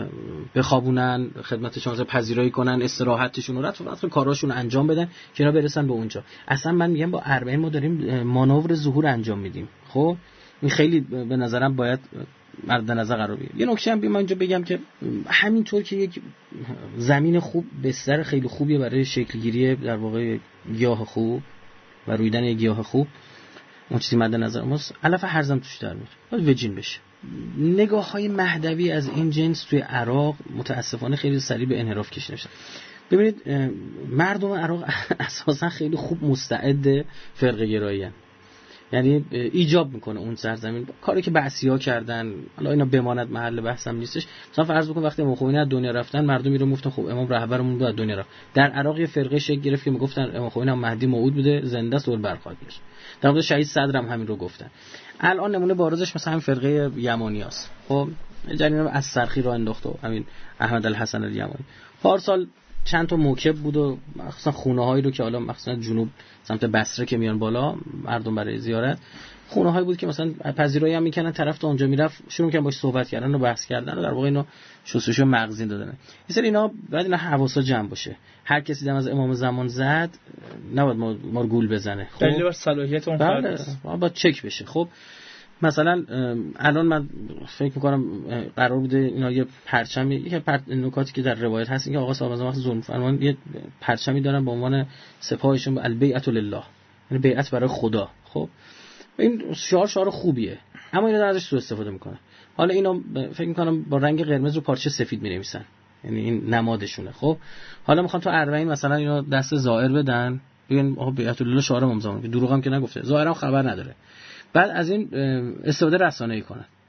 بخوابونن، خدمت شما پذیرایی کنن، استراحتشون رو رفت رفت کاراشون رو انجام بدن که اینا برسن به اونجا. اصلا من میگم با اربعین ما داریم مانور ظهور انجام میدیم. خب این خیلی به نظرم باید مورد نظر قرار بگیره. یه نکته هم بیام اینجا بگم که همینطور که یک زمین خوب بستر خیلی خوبیه برای شکل گیری در واقع گیاه خوب و رویدن یک گیاه خوب، اون چیزی مد نظر ماست، علف هرزم توش در میاد، باید وجین بشه. نگاه‌های مهدوی از این جنس توی عراق متاسفانه خیلی سریع به انحراف کشیده شد. ببینید مردم عراق اساسا خیلی خوب مستعد فرقه گرایی هستند، یعنی ایجاب میکنه اون سرزمین کاری که بعثی‌ها کردن، حالا اینا بماند محل بحثم نیستش. مثلا فرض بکن وقتی امام خمینی از دنیا رفتن، مردم میرون گفتن خب امام رهبرمون بود از دنیا رفت. در عراق یه فرقه شکل گرفت که میگفتن امام خمینی هم مهدی موعود بوده، زنده است و برخواهد گشت. در مورد شهید صدر هم همین رو گفتن. الان نمونه بارزش مثلا همین فرقه یمانیاست. خب جریان از سرخی راه انداخت و همین احمد الحسن الیمانی پارسال چند تا موکب بود و مخصوصا خونه‌هایی رو که حالا مخصوصا جنوب سمت بصره که میان بالا مردم برای زیارت، خونه‌هایی بود که مثلا پذیرایی هم میکنن، طرف تا اونجا میرفت شروع میکنن باهاش صحبت کردن و بحث کردن و در واقع اینو شستشوی مغزی دادن. این سری اینا بعد اینا حواسا جمع باشه. هر کسی دم از امام زمان زد نباید ما ما گول بزنه. خب دلیل بر صلاحیت اون فرد است، باید چک بشه. خب مثلا الان من فکر میکنم قرار بوده اینا یه پرچمی، یکی پر... نکاتی که در روایت هست این که آقا صاحب از وقت ظلم فرمان یه پرچمی دارن به عنوان سپاهشون به البیعت لله، یعنی بیعت برای خدا. خب این شعار شعار خوبیه، اما اینا دارن ازش سوء استفاده میکنن. حالا اینا فکر میکنم با رنگ قرمز رو پارچه سفید مینویسن، یعنی این نمادشونه. خب حالا میخوان تو اربعین مثلا اینا دست زائر بدن، بگن آقا بیعت لله شعار امام زمان، دروغ هم که نگفته، ظاهرا خبر نداره. بعد از این استفاده رسانه‌ای کنن.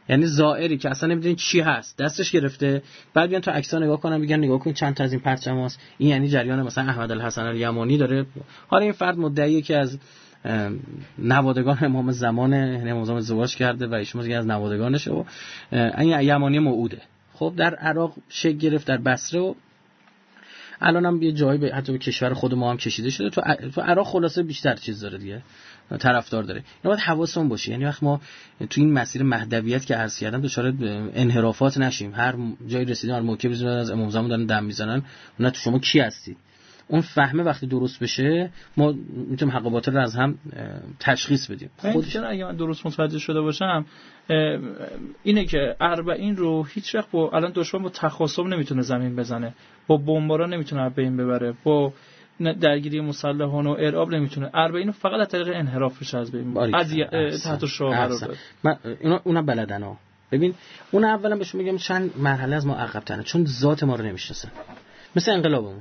یعنی زائری که اصلا نمیدونی چی هست دستش گرفته، بعد بیان تو عکس‌ها نگاه کنن بگن نگاه کن چند تا از این پرچم هست، این یعنی جریان مثلا احمد الحسن الیمانی داره. حالا این فرد مدعیه که از نوادگان امام زمان امام زمان ازدواج کرده و ایشون از نوادگانشه و این یمانی موعوده. خب در عراق شکل گرفت، در بصره و الان هم یه جایی به حتی به کشور خود ما هم کشیده شده. تو تو عراق خلاصه بیشتر چیز داره دیگه، طرفدار داره. اینا باید حواسمون باشه، یعنی وقت ما تو این مسیر مهدویت که عرض کردم دچار انحرافات نشیم. هر جایی رسیدن هر موقعی بزنن از امام زمان دارن دم میزنن، نه تو شما کی هستید. اون فهمه وقتی درست بشه ما میتونیم حق و باطل رو از هم تشخیص بدیم. خودش اگه من درست متوجه شده باشم اینه که اربعین رو هیچ وقت با الان دشمن با تخاصم نمیتونه زمین بزنه، با بمباران نمیتونه از بین ببره، با درگیری مسلحان و ارعاب نمیتونه. اربعین رو فقط از طریق انحرافش از بین از تحت شاه قرار داد. من اونا اونا بلدنا. ببین اون اولا بهشون میگم چند مرحله از ما عقب ترن، چون ذات ما رو نمیشناسن. مثل انقلابمون.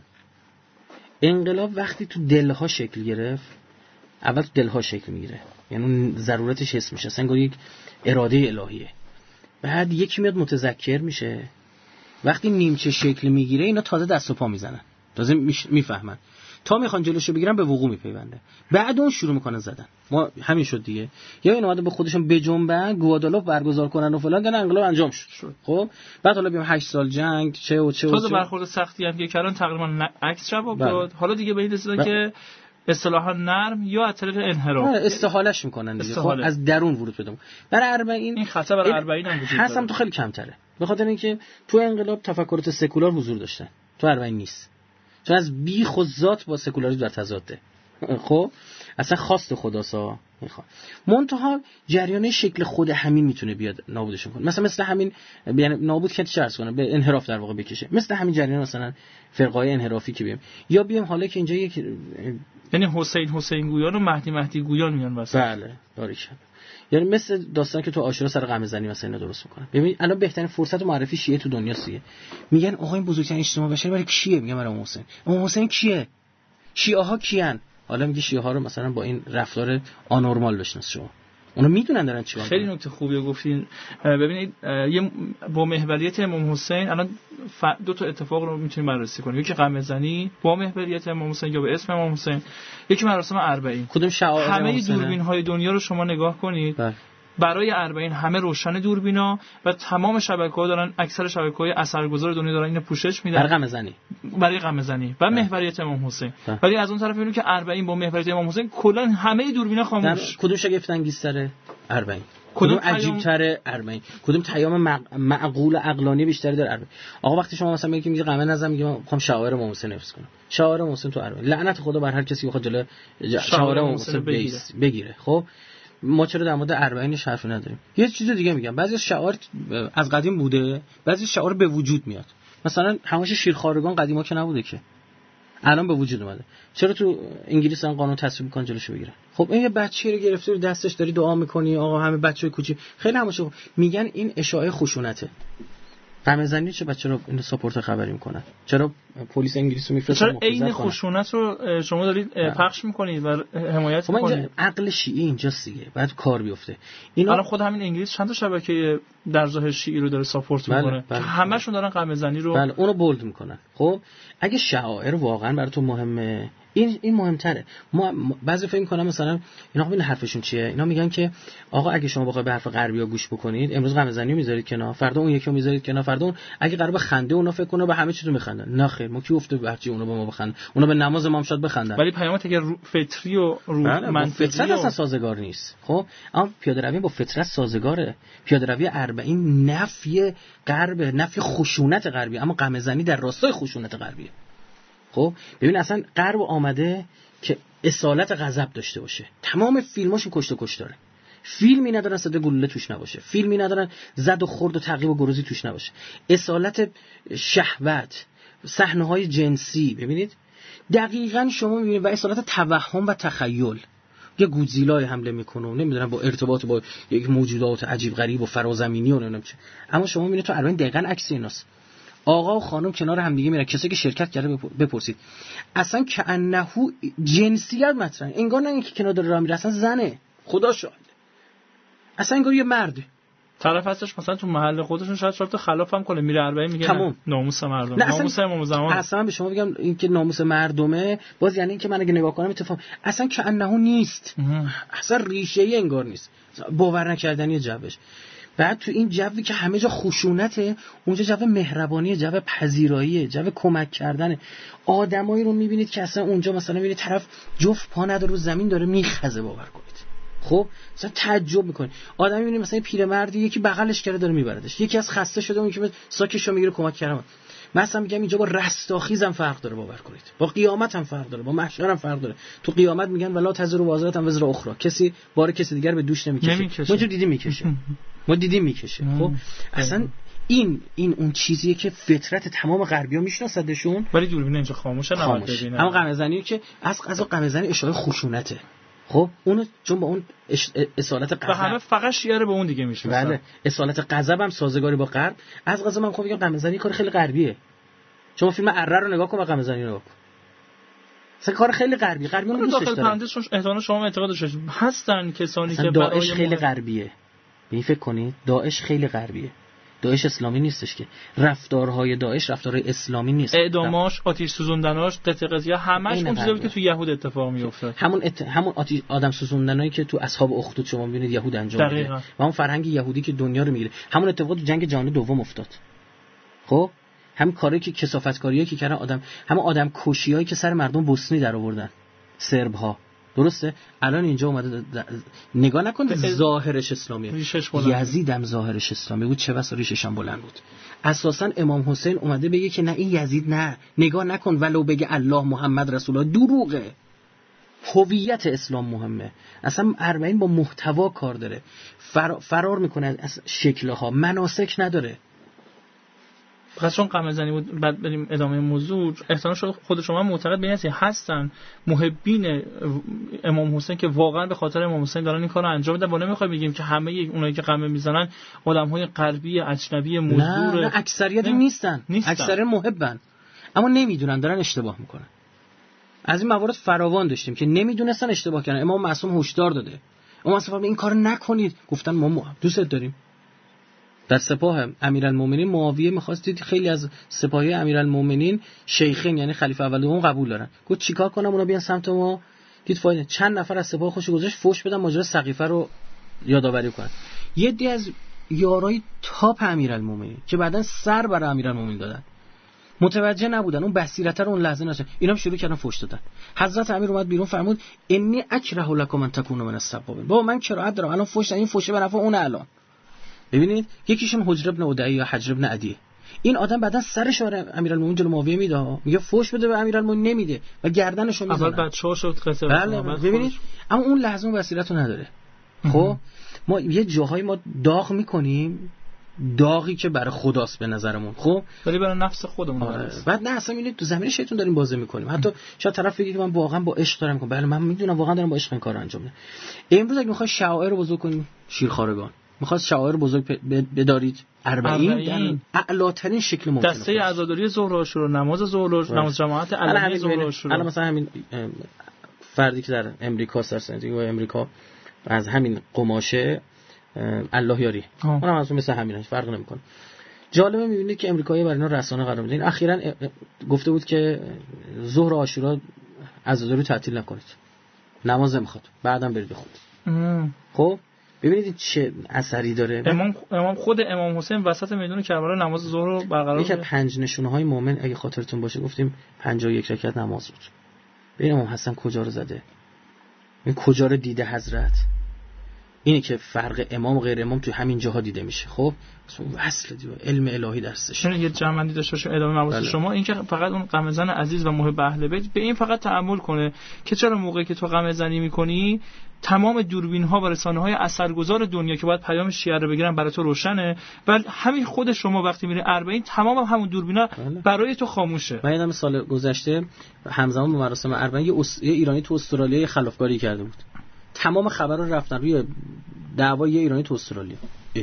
انقلاب وقتی تو دلها شکل گرفت، اول تو دلها شکل میگیره، یعنی اون ضرورتش حس میشه، اصلا انگار یک اراده الهیه. بعد یکی میاد متذکر میشه، وقتی نیمچه شکل میگیره اینا تازه دست و پا میزنن، تازه میفهمن، تا میخوان جلوشو بگیرن به وقوع میپیونده، بعد اون شروع میکنن زدن. ما همین شد دیگه، یا این اومده به خودشون بجنبن گوادالوپ برگزار کنن و فلان، دیگه انقلاب انجام شد. خب بعد حالا بیام هشت سال جنگ چه و چه و تازه برخورد سختی هم که کردن تقریبا عکس جواب داد. حالا دیگه به این رسیدن که اصطلاحا نرم یا از طریق انحراف استحالهش میکنن دیگه. خب از درون ورود بدم. برای اربعین این خطا برای اربعین هم وجود داره. حسم تو خیلی کمتره، به خاطر اینکه تو انقلاب تفکرات سکولار حضور داشتن، تو اربعین نیست، چون از بیخ و ذات با سکولاریسم در تضاده. خب اصلا خواست خداسا میخواد منتها جریان شکل خود همین میتونه بیاد نابودش کنه. مثلا مثل همین یعنی نابود که چه ارز کنه، به انحراف در واقع بکشه. مثل همین جریان مثلا فرقای انحرافی که بیم یا بیم حالا که اینجا یک یعنی حسین حسین گویان و مهدی مهدی گویان میان واسه. بله باریکلا. یعنی مثل داستان که تو عاشورا سر غم زنی مثلا اینا درست میکنن. ببین الان بهترین فرصت معرفی شیعه تو دنیا سیه. میگن آقا این بزرگترین اجتماع بشری برای کیه؟ میگم برای امام حسین. امام حسین کیه؟ شیعه ها کیان؟ حالا میگه شیعه ها رو مثلا با این رفتار آنورمال بشناس شما. اونا میدونن دارن چیکار میکنن. خیلی نکته خوبی گفتین. ببینید یه با محوریت امام حسین الان دو تا اتفاق رو میتونیم بررسی کنیم. یکی غم زنی با محوریت امام حسین یا به اسم امام حسین، یکی مراسم اربعین. کدوم شعائر همه دوربین‌های دنیا رو شما نگاه کنید. بله. برای اربعین همه روشن دوربینا و تمام شبکه‌ها دارن، اکثر شبکه‌های اثرگذار دنیا دارن اینو پوشش میدن برای غم زنی برای غم زنی و محوریت امام حسین. ولی از اون طرف میبینیم که اربعین با محوریت امام حسین کلا همه دوربینا خاموش. کدوم شگفت انگیزتره؟ اربعین. کدوم عجیب تره؟ اربعین. کدوم پیام معقول عقلانی بیشتری داره؟ اربعین. آقا وقتی شما مثلا میگی میگه غم نزن، میگه میخوام شعائر امام حسین حفظ کنم، شعائر امام حسین تو اربعین. لعنت خدا بر هر کسی بخواد جلوی شعائر امام حسین بگیره. خب ما چرا در مورد اربعینش حرفی نداریم؟ یه چیز دیگه میگم، بعضی شعائر از قدیم بوده، بعضی شعائر به وجود میاد. مثلا همش شیرخوارگان قدیما که نبوده که الان به وجود اومده. چرا تو انگلیس هم قانون تصویب کن جلوشو بگیرن؟ خب این یه بچه‌ای رو گرفته رو دستش داری دعا میکنی، آقا همه بچه‌ای کوچیک خیلی همشون میگن این اشاعه خشونته. غم زنی چه بچه رو این ساپورت خبری میکنن؟ چرا پلیس انگلیس رو میفرستن؟ چرا عین خشونت رو شما دارید پخش میکنید و حمایت میکنید؟ عقل شیعی اینجاست دیگه، بعد کار بیفته. اینا الان خود همین انگلیس چند تا شبکه در ظاهر شیعی رو داره ساپورت میکنه که همشون دارن غم زنی رو بله اونو بولد میکنن. خب اگه شعائر واقعا براتون مهمه، این این مهمتره. ما بعضی فکر می‌کنن مثلا اینا ببین حرفشون چیه، اینا میگن که آقا اگه شما بخواید به حرف غربی‌ها گوش بکنید، امروز غم زنی رو میذارید کنار، فردا اون یکی رو میذارید کنار، فردا اون اگه قرار به خنده اونا فکر کنه به همه چیتون میخندن. نه خیر، ما کی گفته به هرچی اونا به ما بخندن؟ اونا به نماز ما هم شاید بخندن، ولی پیامت اگه رو فطری و روح منطقی فطرت اصلا سازگار نیست. خب اما پیاده روی با فطرت سازگاره. پیاده روی اربعین نفی غرب، نفی خشونت غربی، اما غم زنی در راستای خشونت غربیه. خب ببین اصلا غرب آمده که اصالت غضب داشته باشه، تمام فیلماشون کشت و کش داره، فیلمی ندارن صد گلوله توش نباشه، فیلمی ندارن زد و خورد و تعقیب و گروزی توش نباشه، اصالت شهوت، صحنه‌های جنسی. ببینید دقیقاً شما میبینید و اصالت توهم و تخیل. یه گودزیلای حمله میکنه، نمیدونم با ارتباط با یک موجودات عجیب غریب و فرازمینی و نمیدونم چه، اما شما میبینید تو اربعین دقیقاً عکس ایناست. آقا و خانم کنار هم دیگه میرن، کسی که شرکت کرده بپرسید، اصلا کأنه جنسیت مطرحه، انگار نه اینکه کنار داره راه میره، اصلا زنه، خدا شاهده، اصلا انگار یه مرده. طرف هستش مثلا تو محل خودشون شاید چهار تا خلاف هم کنه، میره اربعین میگه تموم. ناموس مردم، ناموس امام زمان. اصلا به شما بگم این که ناموس مردمه، باز یعنی این که من اگه نگاه کنم اتفاق اصلا که انه نیست، اصلا ریشه ای انگار نیست، باور نکردنی جوش. بعد تو این جوی که همه جا خشونته، اونجا جو مهربانی، جو پذیرایی، جو کمک کردن. آدمایی رو میبینید که اصلا اونجا مثلا میبینید طرف جفت پا نداره رو زمین داره میخزه، باور کنید. خب مثلا تعجب میکنید. آدمی میبینید مثلا پیرمردی یکی بغلش کرده داره میبردش، یکی از خسته شده اون که ساکشو میگیره کمک کردن. مثلا میگم اینجا با رستاخیزم فرق داره، باور کنید. با قیامت هم فرق داره، با محشر هم فرق داره. تو قیامت میگن ولا تزر وازره وزر اخرى، کسی بار کسی دیگر به دوش نمیکشه. ما جو دیدیم میکشه. ما دیدیم میکشه. خب اصلا این این اون چیزیه که فطرت تمام غربی‌ها میشناسدشون، ولی دوربین اینجا خاموشه، نباید ببینن. اما قمه‌زنی که از از قمه‌زنی اشاره خشونته. خب اونو چون با اون اش... اصالت غضب، و همه فقط شیاره به اون دیگه میشه. بله، اصالت غضب هم سازگاری با غرب. از غضب من خب میگم قمه‌زنی کار خیلی غربیه. شما فیلم اره رو نگاه کن و قمه‌زنی رو نگاه کن. اصلا کار خیلی غربی، غربی اون دوستش دارن. پرانتزشون احتمالاً شما اعتقادش هستن کسانی که داعش خیلی غربیه. ببین فکر کنید داعش خیلی غربیه. داعش اسلامی نیستش که. رفتارهای داعش رفتارهای اسلامی نیست. اعداماش، آتش سوزوندناش، قطع قضیه همش اون چیزایی که تو یهود اتفاق میافتاد. همون ات... همون آتش آدم سوزوندنایی که تو اصحاب اخدود شما میبینید یهود انجام میده. و اون فرهنگ یهودی که دنیا رو میگیره. همون اتفاق تو جنگ جهانی دوم افتاد. خب همین کاری که کثافتکاریایی که کردن آدم، همون آدم کشیایی که سر مردم بوسنی در آوردن سرب‌ها، درسته؟ الان اینجا اومده نگاه نکن ظاهرش اسلامیه، یزید هم ظاهرش اسلامی بود، چه بسا ریشش هم بلند بود. اساسا امام حسین اومده بگه که نه این یزید نه، نگاه نکن ولو بگه الله محمد رسول الله، دروغه. هویت اسلام مهمه. اصلا اربعین با محتوا کار داره، فرار, فرار میکنه از شکل‌ها، مناسک نداره. پس چون قمه‌زنی بود بعد بریم ادامه موضوع. احتمالاً شما خود شما معتقد به این هستن محبین امام حسین که واقعا به خاطر امام حسین دارن این کارو انجام میدن. ما نمیخوایم بگیم که همه اونایی که قمه میزنن آدم‌های غربی اجنبی مزدور، نه, نه اکثریت نیستن. نیستن اکثر محبن اما نمیدونن دارن اشتباه میکنن. از این موارد فراوان داشتیم که نمیدونستن اشتباه کردن. امام معصوم هشدار داده، امام معصوم این کارو نکنید، گفتن ما دوست داریم. در سپاه امیرالمومنین معاویه می‌خواستید خیلی از سپاهی امیرالمومنین شیخین یعنی خلیفه اول دوم قبول دارن. گفت چیکار کنم اونا بیان سمت ما؟ دید فایده چند نفر از سپاه خوش گذاشت فوش بدن ماجرا سقیفه رو یادآوری کنن. یه دی از یارای تاپ امیرالمومنین که بعدن سر برای امیرالمومنین دادن متوجه نبودن، اون بصیرت رو اون لحظه نشه، اینا هم شروع کردن فوش دادن. حضرت امیر اومد بیرون فرمود انی اکره لکم ان تکونوا من السبابین. بابا من کراهت دارم الان فوش این فوشه به نفع اون الان. ببینید یکیشون حجر ابن عدی یا حجر ابن عدی، این آدم بعدن سرش رو امیرالمومنین جلو معاویه میده، میگه فوش بده به امیرالمومنین نمیده و گردنشو میزنه. اول بچه‌ها شد قصه. بله ببینید اما اون لحظه اون بصیرتو نداره. خب ما یه جاهای ما داغ میکنیم، داغی که برای خداست به نظرمون، خب ولی برای نفس خودمون. آره. بعد نه اصلا میبینید تو زمین شیطان داریم بازی میکنیم. حتی شاید طرف بگه که من واقعا با عشق دارم میکنم، بله من میدونم واقعا دارم با عشق این کارو انجام میدم. امروز اگه میخوای شعائر رو بزرگ کنیم، شیرخوارگان میخواست شعائر بزرگ بدارید، اربعین در اعلاترین شکل ممکن. دسته عزاداری ظهر و عاشورا، نماز ظهر و نماز جماعت علنی ظهر و عاشورا. الان مثلا همین فردی که در امریکا سرسنتی و امریکا از همین قماشه الله یاری، اونم از اون مثل همینه، فرق نمیکنه. جالبه میبینید که امریکایی برای اینا رسانه قرار میدن. اخیراً گفته بود که ظهر و عاشورا عزاداری تعطیل نکنید، نماز نمیخواد، بعداً برید بخونید. خب ببینید چه اثری داره. امام امام خود امام حسین وسط میدون کربلا نماز ظهر رو برقرار کرد. یکی پنج نشونه‌های مؤمن اگه خاطرتون باشه گفتیم پنجاه و یک رکعت نماز بود. ببین امام حسن کجا رو زده، این کجا رو دیده حضرت. اینه که فرق امام و غیر امام توی همین جاها دیده میشه. خب اصل دیو علم الهی درسش. چون یه جمع‌بندی داشته باشه ادامه مباحث شما، این که فقط اون قمه‌زن عزیز و محب اهل بیت به این فقط تأمل کنه که چرا موقعی که تو قمه‌زنی می‌کنی تمام دوربین‌ها و رسانه‌های اثرگذار دنیا که باید پیام شیعه رو بگیرن برای تو روشنه، ولی همین خود شما وقتی میری اربعین تمام هم همون دوربینا برای تو خاموشه. من یادم سال گذشته همزمان با مراسم اربعین یه, اس... یه ایرانی تو استرالیا خلافکاری کرده بود. تمام خبرها رفتن روی دعوای یه ایرانی تو استرالیا. اه.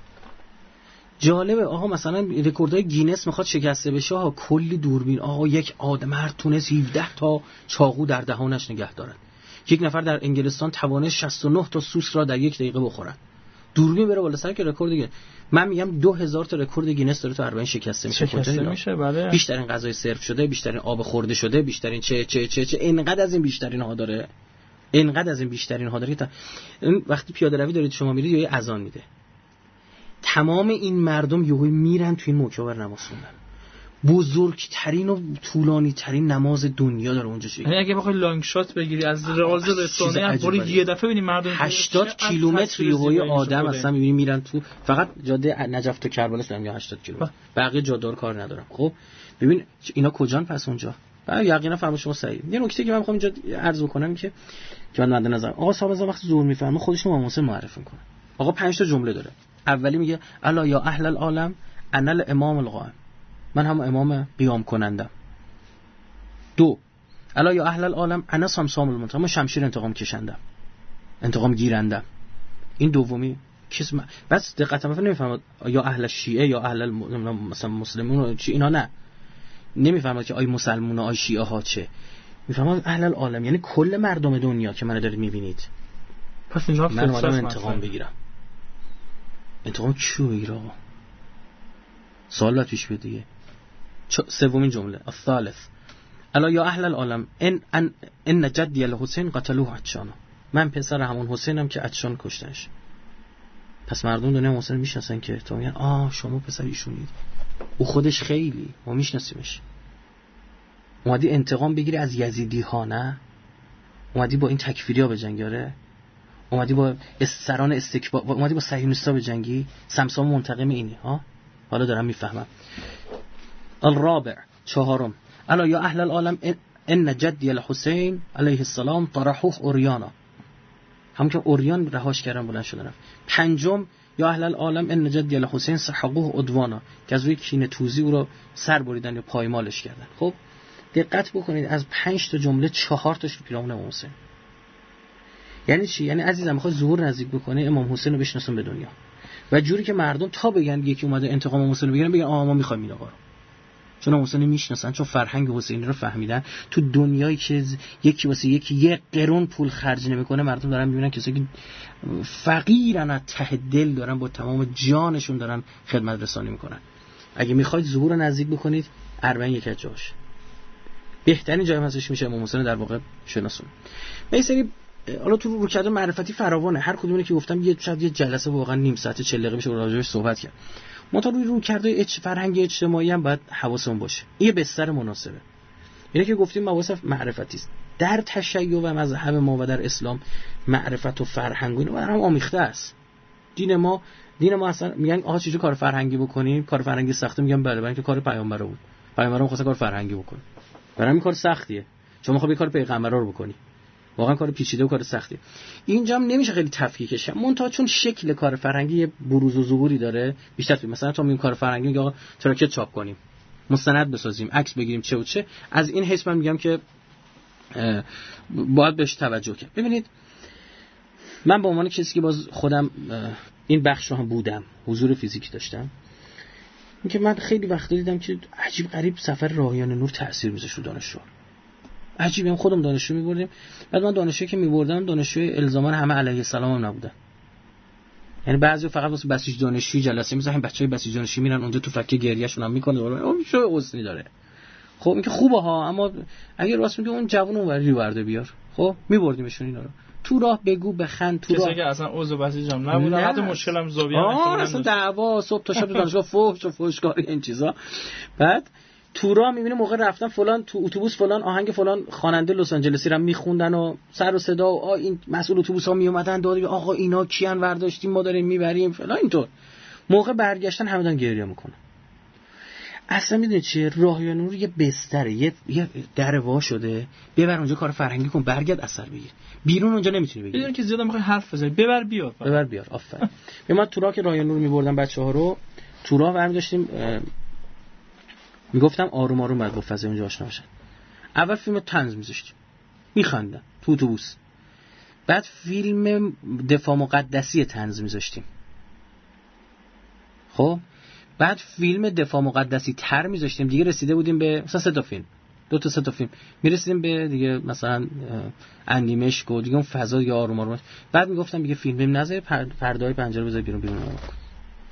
جالبه آقا مثلا رکوردهای گینس میخواد شکسته بشه، آقا کلی دوربین، آقا یک آدم مرد تونست هفده تا چاقو در دهانش نگه دارن. یک نفر در انگلستان توانست شصت و نه تا سوس را در یک دقیقه بخورن. دوربین بره بالا سر که رکورد دیگه. من میگم دو هزار تا رکورد گینس داره تو اربعین شکسته میشه. شکسته میشه بله. بیشترین غذای سرو شده، بیشترین آب خورده شده، بیشترین چه چه چه چه اینقدر از این بیشترین ها داره. اینقدر از این بیشترین ها داره که وقتی پیاده روی دارید شما میرید یه اذان میده. تمام این مردم یهو میرن تو این موکبر نماز خوندن. بزرگترین و طولانی ترین نماز دنیا داره اونجا چیه. یعنی اگه بخوای لانگ شات بگیری از راز رسانه برو یه دفعه ببینی مردم هشتاد کیلومتر یهوی آدم اصلا میبینی میرن تو. فقط جاده نجف تا کربلا دارم یا هشتاد کیلومتر، بقیه جاده رو کار ندارم. خب ببین اینا کجان پس اونجا. بعد یقینا فرما شما صحیح. یه نکته که من میخوام اینجا عرض کنم که که من مد نظر آقا صاحب از وقت ظهور میفهمه خودشون امام حسین معرفی میکنه. آقا پنج تا جمله داره. اولی میگه الا یا اهل العالم انا الامام القائم، من هم امام قیام کنندم. دو الا یا اهل العالم انا سمسام المنتقم، من شمشیر انتقام کشندم، انتقام گیرندم. این دومی کس م... بس دقت من نمیفهمم یا اهل شیعه یا اهل الم... مثلا مسلمون چی اینا، نه نمیفهمم که آی مسلمون آی شیعه ها چه، میفهمم اهل العالم یعنی کل مردم دنیا که منو دارید میبینید. پس اینجا من اومدم انتقام بگیرم. انتقام چیو بگیرم آقا؟ سوال پیش بیاد دیگه. سومین جمله الثالث الا یا اهل العالم ان ان ان جدی الحسین قتلوه عطشان، من پسر همون حسینم که عطشان کشتنش. پس مردم دنیا حسین میشناسن که تو میگن آه شما پسر ایشونید، او خودش خیلی ما میشناسیمش. اومدی انتقام بگیری از یزیدی ها، نه اومدی با این تکفیری ها بجنگی، آره اومدی با سران استکبار، اومدی با صهیونیستا بجنگی. سمسام منتقم اینی ها. حالا دارم میفهمم. الرابع چهارم الا یا اهل العالم ان جدی الحسین علیه السلام طرحوه اوریانا، هم که اوریان رهاش کردن بلند شدن. پنجم یا اهل العالم ان جدی الحسین سحقوه ادوانا، که از روی کینه توزی او رو سر بریدن یا پایمالش کردن. خب دقت بکنید از پنج تا جمله چهار تاش رو پیرامون امام حسین. یعنی چی؟ یعنی عزیزم میخواد ظهور نزدیک بکنه امام حسین رو بشناسن به دنیا و جوری که مردم تا بگن یکی اومده انتقام امام حسین رو بگیرن بگن آ ما میخوایم این آقا رو، چون امام حسین میشناسن، چون فرهنگ حسینی رو فهمیدن. تو دنیایی که یکی واسه یکی یک قرون پول خرج نمیکنه مردم دارن میبینن کسایی که فقیرن از ته دل دارن با تمام جانشون دارن خدمت رسانی میکنن. اگه میخواید ظهور رو نزدیک بکنید اربعین یک جاش بهترین جای ازش میشه امام حسین در واقع شناسون. این سری حالا تو رو کرده معرفتی فراوانه، هر کدومی که گفتم یه شاید یه جلسه واقعا نیم ساعت چهل دقیقه میشه راجعش صحبت کرد. ما تا روی رو کرده اچ فرهنگ اجتماعی هم باید حواسمون باشه. این یه بستر مناسبه. اینه که گفتیم مباحث معرفتی است. در تشیع و مذهب ما و در اسلام معرفت و فرهنگ اینا هم آمیخته است. دین ما دین ما اصلا میگن آها چجوری کار فرهنگی بکنیم؟ کار فرهنگی سخته، میگم بله، برای اینکه کار پیامبر بود. پیامبرم خواست کار فرهنگی بکنه. برای این کار سختیه. شما خب یه کار پیغمبرا رو بکنی. واقعا کار پیچیده و کار سختیه. اینجا هم نمیشه خیلی تفکیکش کرد. منتها چون شکل کار فرهنگی یه بروز و ظهوری داره بیشتر توی مثلا تو میگیم کار فرهنگی میگه آقا تراکت چاپ کنیم، مستند بسازیم، عکس بگیریم، چه و چه. از این حیث من میگم که باید بهش توجه کرد. ببینید من به عنوان کسی که باز خودم این بخش رو هم بودم، حضور فیزیکی داشتم، اینکه من خیلی وقت دیدم که عجیب غریب سفر راهیان نور تاثیر میذاشت رو دانشجو. عجیبه، هم خودم دانشجو می‌بردیم، بعد من دانشجویی که می‌بردم دانشجوی الزاما همه علیه السلام هم نبودن. یعنی بعضی فقط واسه بسیج دانشجویی جلسه می‌ذارن، بچه‌های بسیج دانشجویی میرن اونجا تو فکه گریه‌شون هم می‌کنه، اون شو حسنی داره. خب این که خوبه ها، اما اگه راست میگه اون جوون اونوری ورده بیار، خب می‌بردیمشون اینا رو. تو راه بگو بخند، تو راه کسی که اصلا عضو بسیج هم نبودن، حتی مشکلم زاویه هم اصلا دعوا صبح تا شب دانشگاه فحش و فحشکاری این چیزا. بعد تو راه می‌بینی موقع رفتن فلان تو اتوبوس فلان آهنگ فلان خواننده لس آنجلسی رو می‌خوندن و سر و صدا و این مسئول اتوبوس‌ها میومدن داد آقا اینا کیان ورداشتیم ما داریم میبریم فلان. اینطور موقع برگشتن همدان گریه میکنن. اصلا میدونی چیه؟ راهیان نور یه بستره، یه یه در وا شده، ببر اونجا کار فرهنگی کن، برگرد اثر بگیر. بیرون اونجا نمیتونی بگیری. میدونی که زیاد میخوای حرف بزنی، ببر بیار فقط. ببر بیار. آفرین. به ما تو راه که راهیان نور می‌بردن بچه‌ها رو تو راه برمی داشتیم میگفتم آروم آروم بعد با فضای اونجا آشنا بشن. اول فیلم طنز میذاشتیم میخندن تو اتوبوس، بعد فیلم دفاع مقدسی طنز میذاشتیم، خب بعد فیلم دفاع مقدسی تر میذاشتیم، دیگه رسیده بودیم به مثلا سه تا فیلم دو تا سه تا فیلم میرسیدیم به دیگه مثلا اندیمشک و دیگه اون فضا دیگه آروم آروم. بعد میگفتم دیگه فیلم ببین نذار پرده‌های پنجره بذار بیرون بیرون نگاه کن.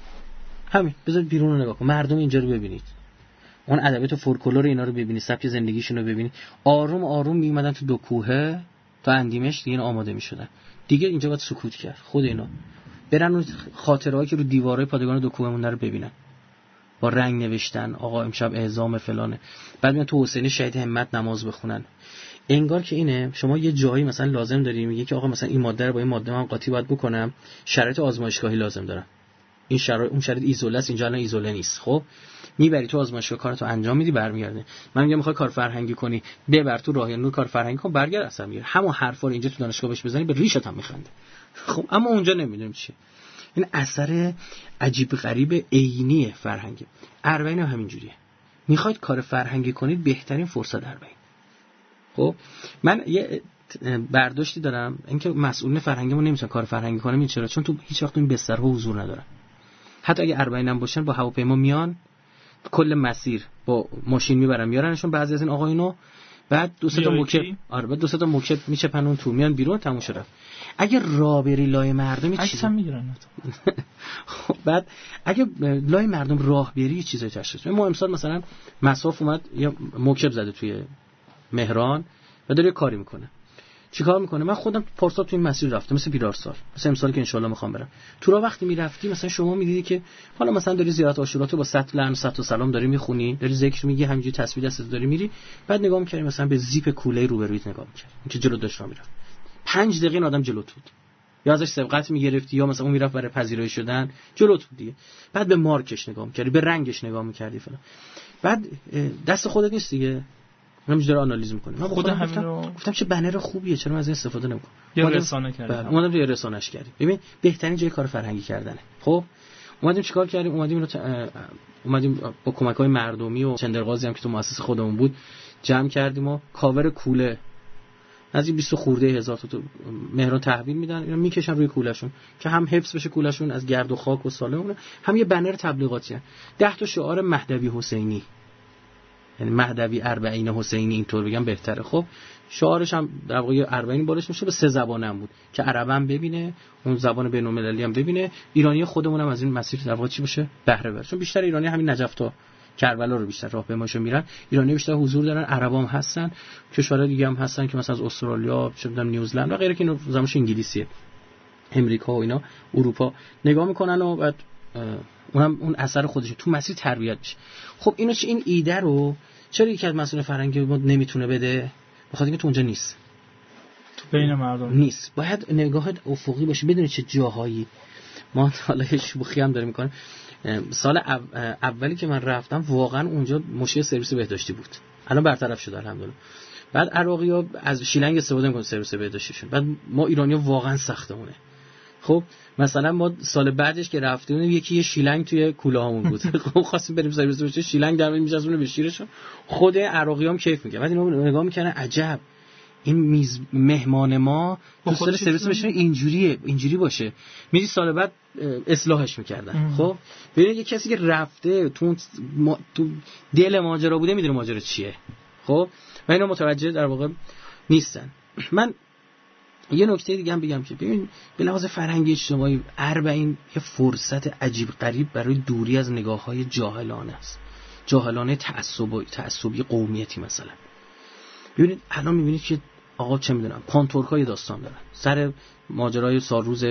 همین بذار بیرون رو نگاه کن. مردم اینجا رو ببینید. اون ادبیات فولکلور اینا رو ببینید، سبک زندگیشون رو ببینید. آروم آروم میومدن تو دو کوهه تا اندیمشک دیگه آماده میشدن. دیگه اینجا باید سکوت کرد. خود اینا برن اون خاطرهایی که رو دیوارهای پادگان دو کوهمون رو ببینن. با رنگ نوشتن آقا امشب اعزام فلانه. بعد میان تو حسینی شهید همت نماز بخونن. انگار که اینه شما یه جایی مثلا لازم داری میگه که آقا مثلا این ماده رو با این ماده من قاطی باید بکنم، شرایط آزمایشگاهی لازم دارم. این شرایط اون شرایط ایزوله است، اینجا الان ایزوله نیست. خب میبری تو آزمایشگاه کارتو انجام میدی برمیگرده. من میگم میخوای کار فرهنگی کنی ببر تو راهنمای کار فرهنگی کن برگرد اصلا میگه همون حرفا رو اینجا تو دانشگاه بهش بزنی به ریشت هم میخنده. خب اما اونجا نمیدونیم چیه. این اثر عجیب غریب عینی فرهنگی. اربعین هم همینجوریه. میخواید کار فرهنگی کنید بهترین فرصت اربعین. خب من یه برداشتی دارم اینکه مسئولین فرهنگیمون نمیتونن کار فرهنگی کنن. این چرا؟ چون تو هیچ وقت این بسترها حضور ندارن. حتی اگه اربعین هم باشن با هواپیما میان کل مسیر با ماشین میبرن میارنشون. بعضی از این آقایونو بعد دو سه تا موکب آره بعد دو سه تا موکب میچپن اون تو میان بیرون تموم شده. اگه راه بری لای مردم چیزی میگیرن. خب بعد اگه لای مردم راه بری چیزای تشخیص. ما امسال مثلا مصاف اومد یا موکب زده توی مهران و داره کاری میکنه. چیکار میکنه؟ من خودم پارسال تو این مسیر رفتم مثل بیرارسال، مثلا امسال که ان شاءالله میخوام برم. تو راه وقتی میرفتی مثلا شما میدیدی که حالا مثلا داری زیارت عاشوراتو با صد لعن صد و سلام داری میخونی، داری ذکر میگی، همینجوری تسبیح دستت داری میری، بعد نگاه میکردی مثلا به زیپ کوله روبرویت نگاه میکردی که جلو داشت راه میرفت. پنج دقیقه این آدم جلوت بود. یا ازش سبقت میگرفتی یا مثلا اون میرفت برای پذیرایی شدن جلوت بود دیگه. بعد به مارکش نگاه میکردی، به رنگش نگاه میکردی فلان. بعد دست خودت نیست دیگه. همینجوری داره آنالیز میکنه. من خودم همین رو گفتم چه بنر خوبیه، چرا من از این استفاده نمیکنم؟ یه رسانه کردیم. اومدم یه رسانه‌اش کردیم. ببین بهترین جای کار فرهنگی کردنه. خب اومدیم چیکار کردیم؟ اومدیم اینو ت... اومدیم با کمک‌های مردمی و چندرغازی هم که تو مؤسسه خودمون بود جمع کردیم و کاور کوله از این بیست خورده هزار تا تو مهران تحویل میدن، اینا میکشن روی کولهشون که هم حفظ بشه کولهشون از گرد و خاک و ساله اون، هم یه بنر تبلیغاتی هست. ده تا شعار مهدوی حسینی، یعنی مهدوی اربعین حسینی اینطور بگم بهتره. خب شعارش هم در واقع اربعین بالش میشه، به سه زبانه هم بود که عربم ببینه، اون زبان بین‌المللی هم ببینه، ایرانی خودمون هم از این مسیر در واقع چی بشه بهره ببره. چون بیشتر ایرانی همین نجف تا کربلا رو بیشتر راهپیمایشو میرن، ایرانی بیشتر حضور دارن، عربام هستن، کشورهای دیگه هم هستن که مثلا از استرالیا، چه میدونم نیوزلند و غیره که اینو زمانش انگلیسیه، امریکا و اینا، اروپا نگاه میکنن و بعد اونم اون اثر خودش تو مسیر تربیت میشه. خب اینو چه این ایده رو چرا یکی از مسئول فرهنگی ما نمیتونه بده؟ بخاطر اینکه تو اونجا نیست، تو بین مردم نیست. باید نگاهت افقی باشه، بدونی چه جاهایی. ما حالا شوخی هم داریم میکنیم. سال اولی که من رفتم واقعا اونجا مشکل سرویس بهداشتی بود، الان برطرف شده الحمدلله. بعد عراقی‌ها از شیلنگ استفاده می‌کنن سرویس بهداشتیشون، بعد ما ایرانی‌ها واقعا سختمونه. خب مثلا ما سال بعدش که رفتیم یکی یه شیلنگ توی کوله هامون بود. خب خواستیم بریم سرویس بهداشتی، شیلنگ در می‌چسبونه به شیرشون. خود عراقی‌ها هم کیف می‌کنن. بعد اینا نگاه می‌کنن عجب این میز مهمان ما دوست داره سرویس بشه اینجوریه، اینجوری باشه. میری سال بعد اصلاحش می‌کردن. خب ببین یه کسی که رفته تو ما... تو دل ماجرا بوده میدونه ماجرا چیه. خب و اینا متوجه در واقع نیستن. من یه نکته دیگه هم بگم که ببین به لحاظ فرهنگی اجتماعی اربعین یه فرصت عجیب غریب برای دوری از نگاه‌های جاهلانه است. جاهلانه تعصبی، تعصبی قومیتی مثلا. ببینید الان می‌بینید که آقا چه می‌دونم پانتورک‌ها یه داستان دارن. سر ماجرای سالروز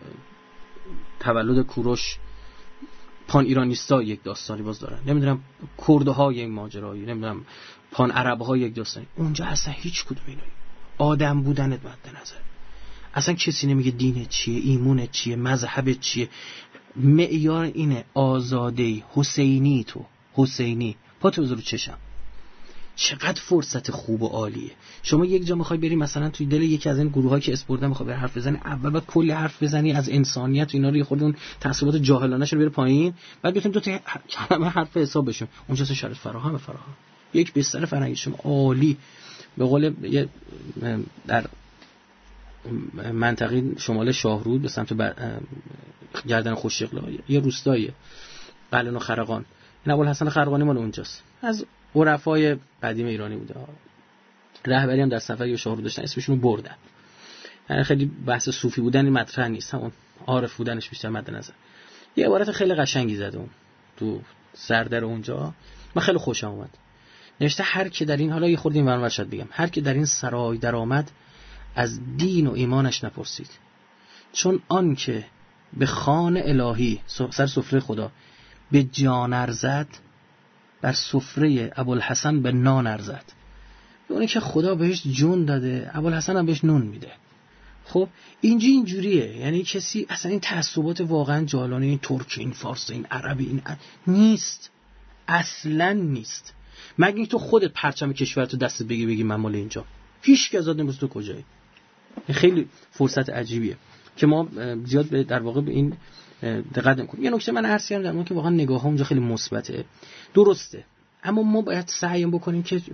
تولد کوروش پان ایرانیستا یک داستانی باز دارن. نمیدونم کردها یک ماجرایی، نمیدونم پان عرب‌ها یک داستانی. اونجا اصلا هیچ کدوم اینا آدم بودنت مد نظر. اصلا کسی نمیگه دینت چیه، ایمونت چیه، مذهبت چیه. معیار اینه آزادی حسینی، تو حسینی پاتو بذار رو چشم. چقدر فرصت خوب و عالیه. شما یک جا میخوای بری مثلا توی دل یکی از این گروهایی که اسپوردن میخوای بری حرف بزنی، اول باید کلی حرف بزنی از انسانیت و اینا رو، خود اون تعصبات جاهلانه‌ش رو بره پایین، بعد بتونی دو تا کلمه حرف حساب بشون. اونجا سه شرط فراهم فراهم. یک بستر فرهنگی شما عالی. به قول یه در منطقه شمال شاهرود به سمت گردن خوشیقلا یه روستاییه قلعه خرقان، این ابوالحسن خرقانی مال اونجاست. از عرفای قدیم ایرانی بوده. رهبری هم در سفری به شاه رو داشتن، اسمشون رو بردن. یعنی خیلی بحث صوفی بودن این مطرح نیست، همون عارف بودنش بیشتر مد نظر. یه عبارت خیلی قشنگی زده اون تو سردر اونجا، من خیلی خوشم اومد. نوشته هر که در این، حالا یه خورده این ورانور شد بگم، هر که در این سرای در آمد از دین و ایمانش نپرسید، چون آن که به خوان الهی سر سفره خدا به جان ارزد، بر سفره ابوالحسن به نان ارزد. اونی که خدا بهش جون داده، ابوالحسن هم بهش نون میده. خب اینجا اینجوریه، یعنی کسی اصلا این تعصبات واقعا جالانه، این ترک، این فارس، این عربی، این ا... نیست، اصلا نیست. مگه اینکه تو خودت پرچم کشورتو دستت بگی بگی من مال اینجا، هیچ کی ازت نمی‌پرسه تو کجایی. خیلی فرصت عجیبیه که ما زیاد به در واقع به این دقت نمی‌کنیم. یه نکته من عرض کردم در مورد که واقعا نگاه‌ها اونجا خیلی مثبته، درسته، اما ما باید سعی بکنیم که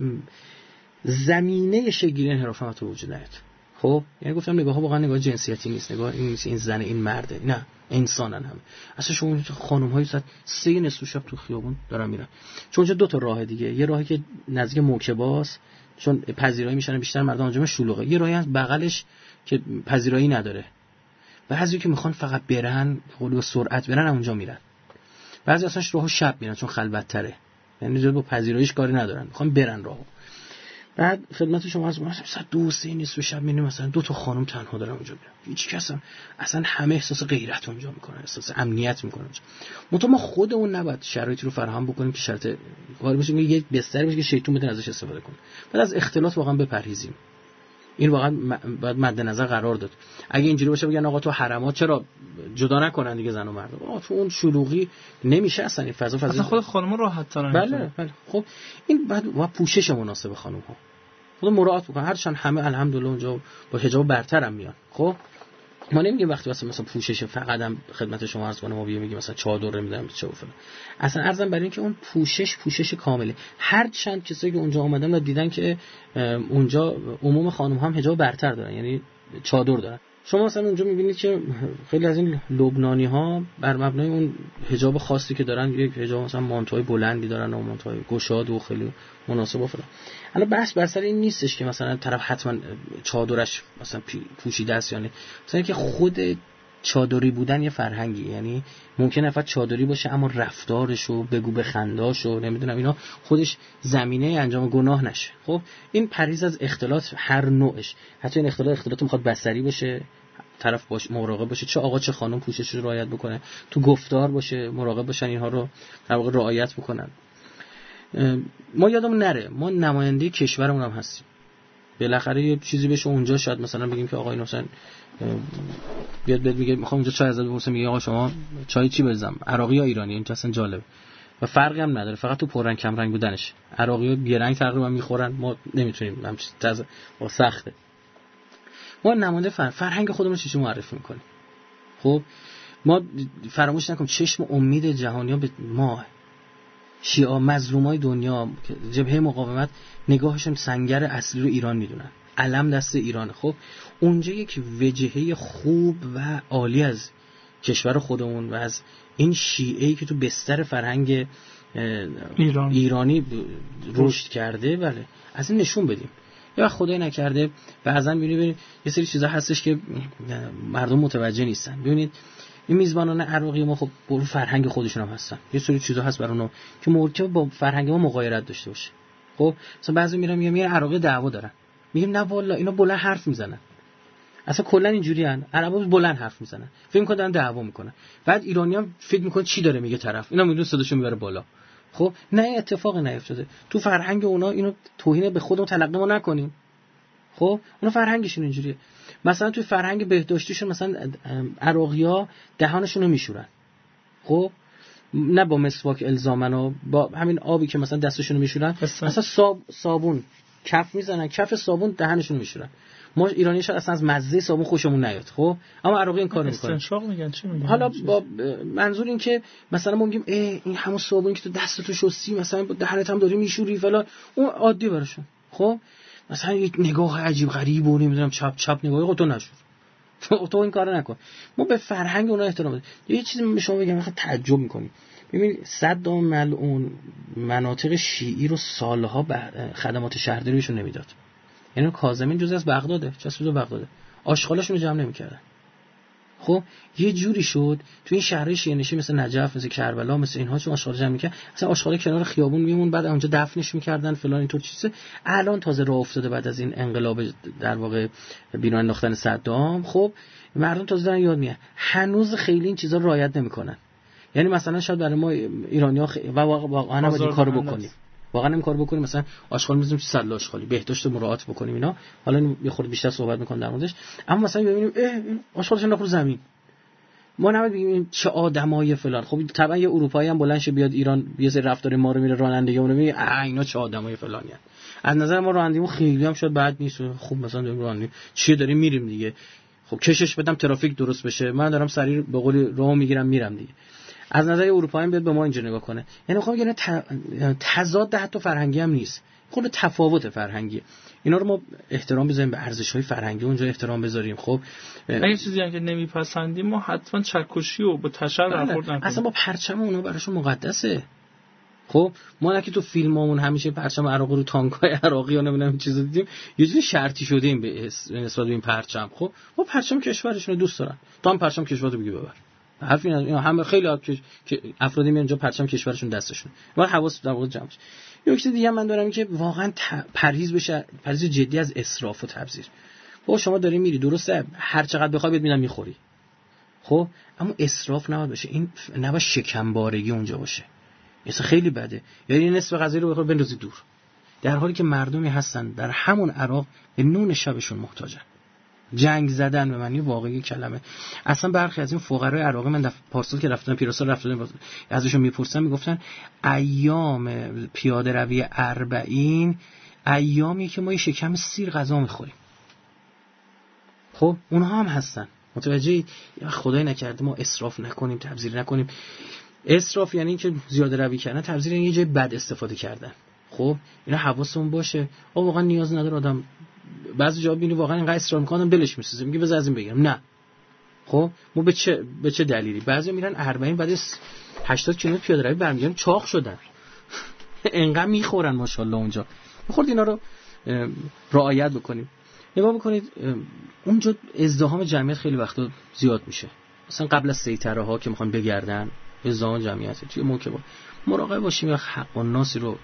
زمینه شگیری انحراف تو وجود نیاد. خب یعنی گفتم نگاه‌ها واقعا نگاه جنسیتی نیست، نگاه این نیست این زن این مرده، نه انسانن همه. اصلا شما خانم‌های ساعت سه نصف شب تو خیابون دارن میرن، چون اونجا دو تا راه دیگه، یه راهی که نزدیک موکباست چون پذیرایی میشن بیشتر مردم اونجا شلوغه، یه راهی از بغلش که پذیرایی نداره، بعضی که میخوان فقط برن قولو سرعت برن اونجا میرن، بعضی اصلا راهو شب میرن چون خلوت‌تره، یعنی جو با پذیراییش کاری ندارن، میخوان برن راهو. بعد خدمت شما از مثلا دو سه نصف شب میبینیم مثلا دو تا خانم تنها دارن اونجا میرن، هیچ کس هم اصلا همه احساس غیرت اونجا میکنن، احساس امنیت میکنن اونجا. منتها ما خودمون نباید شرایطی رو فراهم بکنیم که شرط کار بشه یه بستری بشه که شیطون بتونه ازش استفاده کنه. بعد از اختلاط واقعا بپرهیزیم، این واقعا باید مد نظر قرار داد. اگه اینجوری باشه بگن آقا تو حرمات چرا جدا نکنن دیگه زن و مرد، آقا تو اون شلوغی نمیشه اصلا، این فضا فضا اصلا خود خانم راحت ترن. بله بله. خب این بعد و پوشش مناسب خانم ها خود مراعات بکنن، هرچند همه الحمدلله اونجا با حجاب برتر هم میان. خب ما نمیگیم وقتی مثلا مثلا پوشش فقط هم خدمت شما عرض کنم ما میگیم مثلا چادر نمیدونم چه و فلان، اصلا عرضم برای اینکه اون پوشش پوشش کامله. هر چند کسایی که اونجا اومدن و دیدن که اونجا عموم خانم هم حجاب برتر دارن، یعنی چادر دارن. شما مثلا اونجا میبینید که خیلی از این لبنانی ها بر مبنای اون حجاب خاصی که دارن، یک حجاب مثلا مانتوی بلندی دارن و مانتوی گشاد و خیلی مناسب و فلان. حالا بحث بر سر این نیستش که مثلا طرف حتما چادرش مثلا پوشیده است، یعنی مثلا که خود چادری بودن یه فرهنگی، یعنی ممکنه فقط چادری باشه اما رفتارش و بگو بخنداش و نمیدونم اینا خودش زمینه انجام گناه نشه. خب این پرهیز از اختلاط هر نوعش، حتی این اختلاط اختلاط میخواد بصری باشه، طرف باش مراقب باشه، چه آقا چه خانم پوشش رو رعایت بکنه، تو گفتار باشه مراقب باشن اینها رو در واقع رعایت بکنن. ما یادمون نره ما نماینده کشورمون هم هستیم، بالاخره یه چیزی بشه اونجا، شاید مثلا بگیم که آقا این مثلا بیاد بیاد میگه میخوام اونجا چای ازت بپرسم، میگه آقا شما چای چی بزنم، عراقی یا ایرانی؟ این اصلا جالب و فرقی هم نداره، فقط تو پررنگ کم رنگ بودنش. عراقی‌ها بی رنگ تقریبا میخورن، ما نمیتونیم، همین تازه سخته. ما نماینده فر... فرهنگ خودمون چیزی معرفی میکنیم. خب ما فراموش نکنیم چشم امید جهانی‌ها به ما، شیعه مظلومای دنیا، جبهه مقاومت نگاهشون سنگر اصلی رو ایران میدونن، علم دست ایرانه. خب اونجا یک وجهه خوب و عالی از کشور خودمون و از این شیعه‌ای که تو بستر فرهنگ ایران. ایرانی رشد کرده، بله از این نشون بدیم. یا خدای نکرده بعضا میبینید یه سری چیزا هستش که مردم متوجه نیستن. ببینید این میزبانان عراقی ما خب برای فرهنگ خودشون هم هستن، یه سری چیزا هست برای اونها که مرتبط با فرهنگ ما مغایرت داشته باشه. خب مثلا بعضی میرن میگن میگن عراقی دعوا دارن، میگیم نه والله اینا بلند حرف میزنن، اصلا کلا اینجوریان، عربا بلند حرف میزنن فکر میکنن دارن دعوا میکنن، بعد ایرانی‌ها فکر میکنن چی داره میگه طرف، اینا میدون صداشو میبره بالا. خب نه این اتفاقی نیفتاده تو فرهنگ اونا، اینو توهین به خودمون تلقی ما نکنیم. خب اونا فرهنگشون اینجوریه. مثلا توی فرهنگ بهداشتیشون مثلا عراقی‌ها دهانشون رو میشورن، خب نه با مسواک الزامن، با همین آبی که مثلا دستشون رو میشورن، مثلا صاب صابون کف میزنن، کف صابون دهنشون رو میشورن. ما ایرانی شاید اصلا از مزه صابون خوشمون نیاد، خب اما عراقی این کارو میکنن. استنشاق میگن چی میگن؟ حالا با منظور این که مثلا ما میگیم این همون صابونی که تو دستتو شستی مثلا با دهنت هم داری میشوری فلان، اون عادی براشون. خب مثلا یک نگاه عجیب غریب و نمیدونم چپ چپ نگاهی خودت نشور، تو این کارو نکن. ما به فرهنگ اونها احترام بدیم. یه چیزی من به شما بگم، خیلی تعجب میکنی ببین صدام ملعون مناطق شیعی رو سالها خدمات شهرداری بهشون نمیداد. یعنی کاظمی جزء از بغداده، چسبید به بغداده، آشغالاشون رو جمع نمی‌کردن. خب یه جوری شد تو این شهرهای شیعه نشین مثل نجف، مثل کربلا، مثل اینها چون آشغال جمع می‌کردن، اصلا آشغال کنار خیابون میمون، بعد اونجا دفنش می‌کردن فلان اینطور چیزه. الان تازه راه افتاده بعد از این انقلاب در واقع بیرون انداختن صدام. خب مردم تازه دارن یاد میگیرن، هنوز خیلی این چیزا رو رعایت نمی‌کنن. یعنی مثلا شاید برای ما ایرانی‌ها خ... واقعا نباید این کارو بکنیم. واقعا این کارو بکنیم، مثلا آشغال می‌ذاریم تو سله آشغالی، بهداشت مراعات بکنیم اینا. حالا یه خورده بیشتر صحبت می‌کنم در موردش. اما مثلا ببینیم اه آشغالش انداخت رو زمین. ما نباید بگیم چه آدمای فلان. خب طبعا یه اروپایی هم بلند شه بیاد ایران یه سری رفتار ما رو میره رانندگی اون رو میگه اینا چه آدمای فلانی ان. از نظر ما رانندگیمون خیلی هم شاید بد نیست. خب مثلا داریم رانندگی چیه داریم میریم دیگه. خب کشش بدم ترافیک درست بشه، من دارم سریع به قول راه میگیرم میرم دیگه. از نظر اروپایی بیاد به ما اینجا نگاه کنه. یعنی خب یعنی تضاد حتی فرهنگی هم نیست، خود تفاوت فرهنگی. اینا رو ما احترام بذاریم، به ارزش‌های فرهنگی اونجا احترام بذاریم. خب اگه چیزی هم که نمیپسندیم ما حتما چکشی و با تشر برخورد نکنیم. اصلا با پرچم اونا براشون مقدسه. خب ما نه که تو فیلمامون همیشه پرچم عراقی رو تانکای عراقی یا نمیدونم چیزا دیدیم، یه جوری شرطی شدیم به نسبت به این پرچم. خب ما پرچم کشورشون رو دوست دارن، تو هم پرچم کشورتو بگی ببر. حرفی نداره. همه خیلی افرادی میان اینجا پرچم کشورشون دستشون. ما حواس در واقع جمع بشه. یه چیز دیگه من دارم که واقعا پرهیز بشه، پرهیز جدی از اسراف و تبذیر. خب شما داری میری درسته، هر چقدر بخوای بهت میدن میخوری. خب اما اسراف نباید باشه، این نباید شکمبارگی اونجا باشه. مثلا خیلی بده. یعنی نصف غذا رو بخور بندازی دور. در حالی که مردمی هستن در همون عراق به نون شبشون محتاجن. جنگ زدن به معنی واقعی کلمه. اصلا برخی از این فقرای عراقی من پارسال که رفتم پیراسال رفتم ازشون میپرسن میگفتن ایام پیاده روی اربعین ایامی که ما یه شکم سیر غذا میخوریم. خب اونها هم هستن. متوجهی؟ خدای نکرده ما اسراف نکنیم، تبذیر نکنیم. اسراف یعنی که زیاده روی کردن، تبذیر یعنی یه جای بد استفاده کردن. خب اینا حواسمون باشه. آ واقعا نیاز نداره آدم بعضی جا ببینی واقعا اینقدر اصرار میکنن دلش میسوزه، میگه بذار از این بگیرم. نه خب ما به چه به چه دلیلی؟ بعضیا میرن اربعین بعد هشتاد کیلومتر پیاده روی برمیگردن چاق شدن. انقدر میخورن ماشاءالله اونجا. خورد اینا رو رعایت بکنیم. نگاه بکنید اونجا ازدحام جمعیت خیلی وقتا زیاد میشه. مثلا قبل از سیطره ها که میخوان بگردن ازدحام جمعیت توی موکب مراقب باشیم یا حق و ناسی رو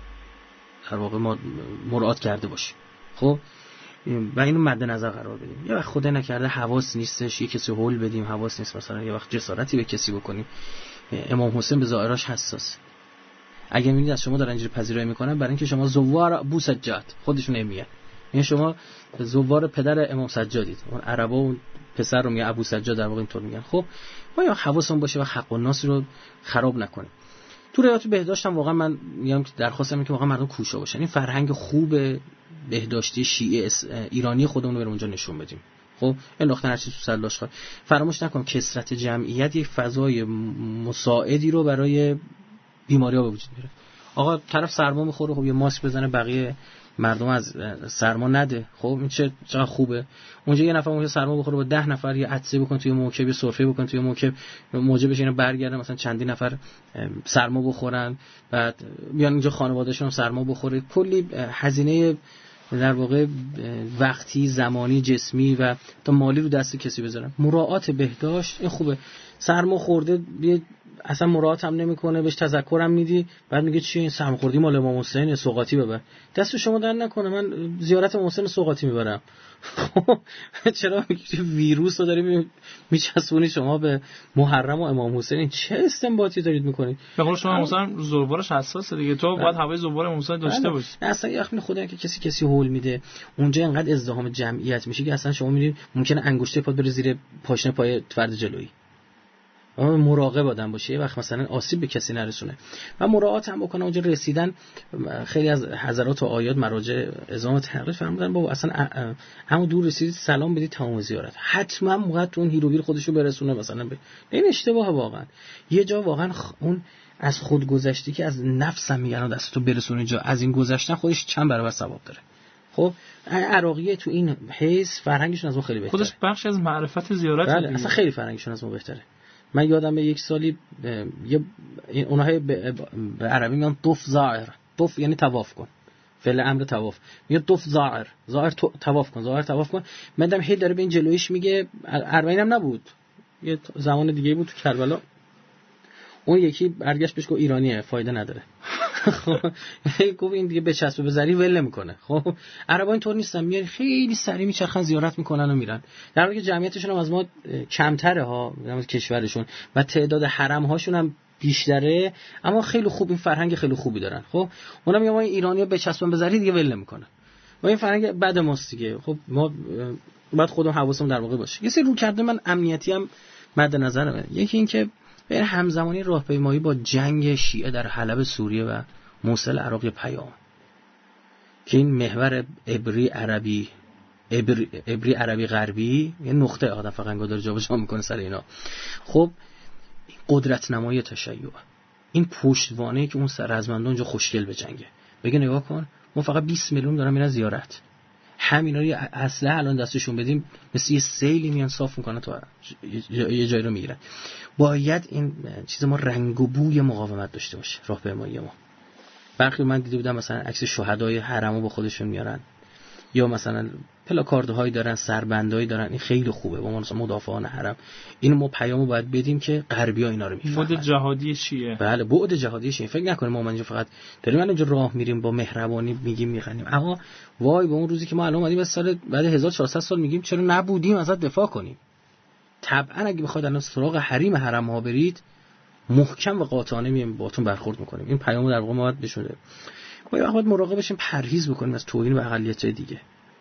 در واقع ما مراعات کرده باشیم. خب و اینو مد نظر قرار بدیم. یه وقت خدا نکرده حواس نیستش یه کسی هول بدیم، حواس نیست مثلا یه وقت جسارتی به کسی بکنیم. امام حسین به ظاهراش حساس. اگه می‌بینید از شما دارن اینجوری پذیرایی میکنن برای اینکه شما زوار ابو سجاد خودشون نمیگن، یعنی شما زوار پدر امام سجادید. اون عربا اون پسر رو میگه ابو سجاد در واقع اینطور میگن. خب ما یا حواسمون باشه و حق و ناس رو خراب نکنیم. تو روایت بهداشت هم واقعا من میگم که درخواستم اینه که واقعا مردم کوشا باشن. این فرهنگ خوب بهداشتی شیعه ایرانی خودمون رو بریم اونجا نشون بدیم. خب انداختن هر چیز تو سلاش خواهد. فراموش نکن کثرت جمعیت یک فضای مساعدی رو برای بیماری‌ها به وجود میاره. آقا طرف سرما میخوره، خب یه ماسک بزنه بقیه مردم از سرما نده. خب این چه چقدر خوبه. اونجا یه نفر اونجا سرما بخوره با ده نفر یه عطسه بکنه توی موکب، یه سرفه بکنه توی موکب، موجب بشه اینا برگردن مثلا چندین نفر سرما بخورن، بعد بیان اینجا خانواده‌شون سرما بخوره. کلی هزینه در واقع وقتی، زمانی، جسمی و تا مالی رو دست کسی بذارن. مراعات بهداشت این خوبه. سرما خورده اصلا مراعات هم نمیکنه، بهش تذکرم میدی، بعد میگه چی این سرماخوردی مال امام حسین سوغاتی ببر. دست شما در نکنه، من زیارت امام حسین سوغاتی میبرم. چرا ویروس رو داری میچسبونی شما به محرم و امام حسین؟ چه استنباطی دارید میکنید؟ به قول شما مثلا زوارش حساسه دیگه، تو باید هوای زوار امام حسین داشته باشی. اصلا یخ خدا که کسی کسی هول میده اونجا اینقدر ازدحام جمعیت میشه که اصلا شما میبینید ممکنه انگشته پات بره زیر پاشنه پای فرد جلویی. اما مراقب آدم باشه، یه وقت مثلا آسیب به کسی نرسونه و مراعات هم بکنه. اونجا رسیدن خیلی از حضرات و آیات مراجع اعظام تحقیق فرمودن بابا اصلا همون دور رسیدید سلام بدید تمام زیارت، حتما موقع تو اون هیروگیر خودشو برسونه مثلا به این اشتباهه. واقعا یه جا واقعا اون از خود گذشتی که از نفسم میگن دستتو برسونه جا، از این گذشتن خودش چند برابر ثواب داره. خب عراقیه تو این حیث فرهنگشون از ما خیلی بهتره، خودش بخشی از معرفت زیارت بله اصلا خیلی فرهنگشون از ما بهتره. من یادم یک سالی یه اونها به عربی میگن طوف زائر. طوف یعنی طواف کن، فعل امر طواف. میگه طوف زائر، زائر طواف کن، زائر طواف کن. من دیدم هی داره به این جلویش میگه. اربعین هم نبود، یه زمان دیگه بود تو کربلا. اون یکی برگشت بهش گفت ایرانیه، فایده نداره. خب گفت این دیگه بچسبه به زری ول نمیکنه. خب عربا اینطور نیستن، میان خیلی سریع میچرخن زیارت میکنن و میرن، در حالی که جمعیتشون هم از ما کمتره ها، از کشورشون، و تعداد حرم هاشون هم بیشتره، اما خیلی خوب این فرهنگ خیلی خوبی دارن. خب اونم میگن این ایرانی‌ها بچسبن به زری دیگه ول نمیکنه. و این فرهنگ بد ماست دیگه. خب ما بعد خودم حواسم در واقع باشه. یه سری رو کرده من امنیتی هم مد نظرمه. یکی این که به همزمانی راهپیمایی با جنگ شیعه در حلب سوریه و موصل عراق پیام که این محور عبری عربی عبری, عبری عربی غربی یه نقطه آدم فقط انگار داره جابجا میکنه سر اینا. خب قدرت نمایی تشیع، این پشتوانه که اون سررزمندان اونجا خوشگل به جنگه، بگه نگاه کن ما فقط بیست میلیون دارن میرن زیارت، همینا رو اسلحه الان دستشون بدیم مثل یه سیلی میان صاف میکنن تو یه جایی رو میگیرن. باید این چیز ما رنگ و بوی مقاومت داشته باشه راهپیمایی ما. برخی من دیده بودم مثلا عکس شهدای حرمو با خودشون میارن، یا مثلا پلاکاردهایی دارن، سربندهایی دارن. این خیلی خوبه با ما مثلا مدافعان حرم. اینو ما پیامو باید بدیم که غربی‌ها اینا رو میفهمن. بعد جهادی شیعه. بله بعد جهادی شیعه. فکر نکنیم ما اینجا فقط داریم اینجا راه میریم با مهربانی میگیم میخنیم، اما وای به اون روزی که ما الان اومدیم سال بعد هزار و چهارصد سال میگیم چرا نبودیم ازت دفاع کنیم. طبعا اگه بخواید الان سراغ حریم حرم ها برید محکم و قاطعانه میایم باهاتون برخورد میکنیم. این پیامو در واقع ما باید بشونه. ما باید مراقب بشیم، پرهیز بکنیم از توهین به اقلیت‌های دیگه.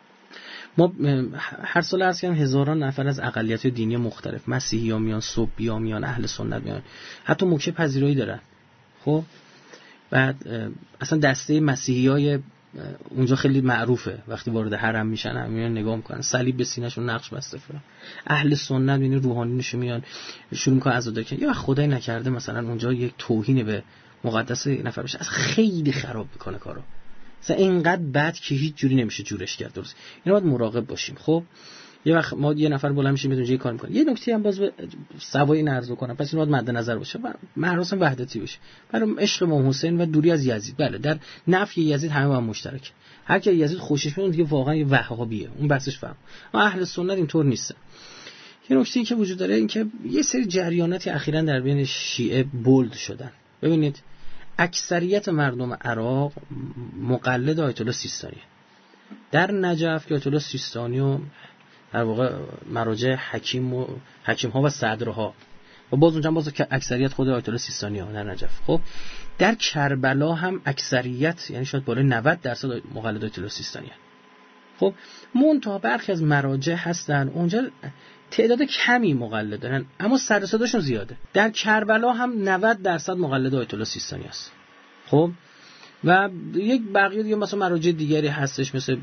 ما هر سال عرض کردم هزاران نفر از اقلیت‌های دینی مختلف، مسیحی‌ها میان، سنی‌ها میان، اهل سنت میان، حتی موکه پذیرایی دارن. خب بعد اصلا دسته مسیحیای اونجا خیلی معروفه، وقتی وارد حرم میشن هم میان نگاه میکنن، صلیب به سینه‌شون نقش بسته فلان. اهل سنت یعنی روحانیونش میان شروع میکنن عزاداری کردن. یا خدای نکرده مثلا اونجا یک توهین به مقدس نفر بشه، از خیلی خراب میکنه کارو. مثلا اینقدر بد که هیچ جوری نمیشه جورش کرد. درست اینا باید مراقب باشیم. خب یه وقت ما یه نفر بلند میشیم میتونه یه کار میکنه. یه نکته هم باز به سوای نرزو کنم، پس اینو باید مد نظر باشه، مراسم وحدتی باشه برای عشق امام حسین و دوری از یزید. بله در نفی یزید همه با هم مشترک، هر کی یزید خوشش میاد دیگه واقعا یه وهابیه، اون بحثش فهم. اما اهل سنت اینطور نیستن. یه نکته‌ای که وجود داره این که یه سری جریاناتی اخیراً در بین شیعه بولد شدن. ببینید اکثریت مردم عراق مقلد آیت الله سیستانی. در نجف که آیت الله سیستانی و در واقع مراجع حکیم و حکیم ها و صدرها و باز اونجا باز اکثریت خود آیت الله سیستانی ها در نجف. خب در کربلا هم اکثریت یعنی شاید بالای نود درصد مقلد آیت الله سیستانی هستند. خب منتها برخی از مراجع هستن اونجا تعداد کمی مقلد دارن اما سر و صداشون زیاده. در کربلا هم نود درصد مقلد آیت الله سیستانی است. خب و یک بقیه دیگه مثلا مراجع دیگری هستش مثل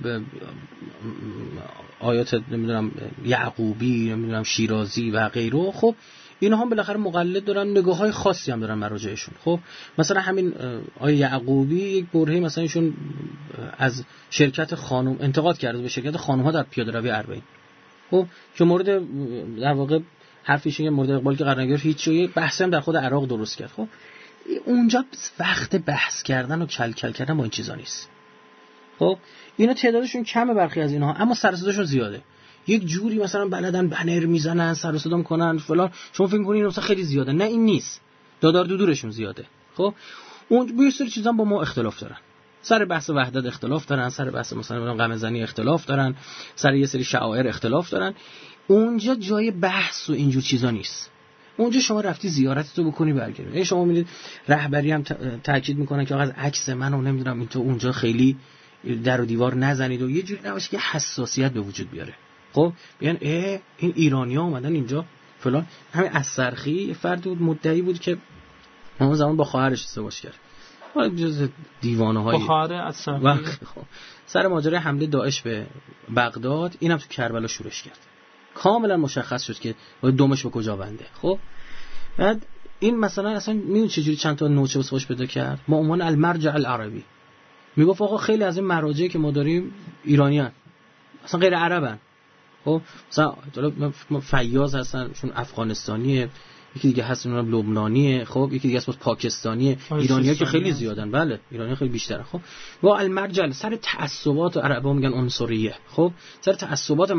آیات نمیدونم یعقوبی، نمیدونم شیرازی و غیره. خب اینا هم بالاخره مقلد دارن، نگاه‌های خاصی هم دارن مراجعشون. خب مثلا همین آیه یعقوبی یک برهه‌ای مثلا ایشون از شرکت خانم انتقاد کرده به شرکت خانم‌ها در پیاده‌روی اربعین. خب که مورد در واقع حرفش این مورد اقبال که قرنگر هیچ چیزی بحثی هم در خود عراق درست کرد. خب اونجا وقت بحث کردن و کل کل کردن با این چیزا نیست. خب اینا تعدادشون کمه برخی از اینها اما سر و صداشون زیاده. یک جوری مثلا بلدن بنر میزنن، سر و صدا میکنن فلان، شما فکر می‌کنین مثلا خیلی زیاده. نه این نیست، دادار دودورشون زیاده. خب اون یه سری چیزا با ما اختلاف دارن، سر بحث وحدت اختلاف دارن، سر بحث مثلا غم زنی اختلاف دارن، سر یه سری شعائر اختلاف دارن. اونجا جای بحث و اینجور چیزا نیست. اونجا شما رفتی زیارتتو بکنی برگردی. یعنی شما می‌بینید رهبری هم تاکید میکنن که آقا از عکس منو نمیدونم این تو اونجا خیلی در و دیوار نزنید و یه جوری نباشه که حساسیت به وجود بیاره. خب بیان اه این ایرانی‌ها اومدن اینجا فلان. همین از سرخی یه فرد بود مدعی بود که اون زمان با خواهرش ازدواج کرد. حالا جز دیوانه‌های با خواهر از سرخی خب سر ماجرای حمله داعش به بغداد اینم تو کربلا شورش کرد. کاملا مشخص شد که دومش به کجا بنده. خب بعد این مثلا اصلا میون چجوری چند تا نوچه واسش پیدا کرد. ما عنوان المرجع العربی میگفت آقا خیلی از این مراجعی که ما داریم ایرانیان اصلا غیر عربن. خب مثلا فیاض هستن چون افغانستانیه، یکی دیگه هست اونم لبنانیه، خب یکی دیگه هست پاکستانیه، ایرانی‌ها که خیلی زیادن، بله ایرانی‌ها خیلی بیشتره. خب و المرجل سر تعصبات عربا میگن عنصریه، خب سر تعصبات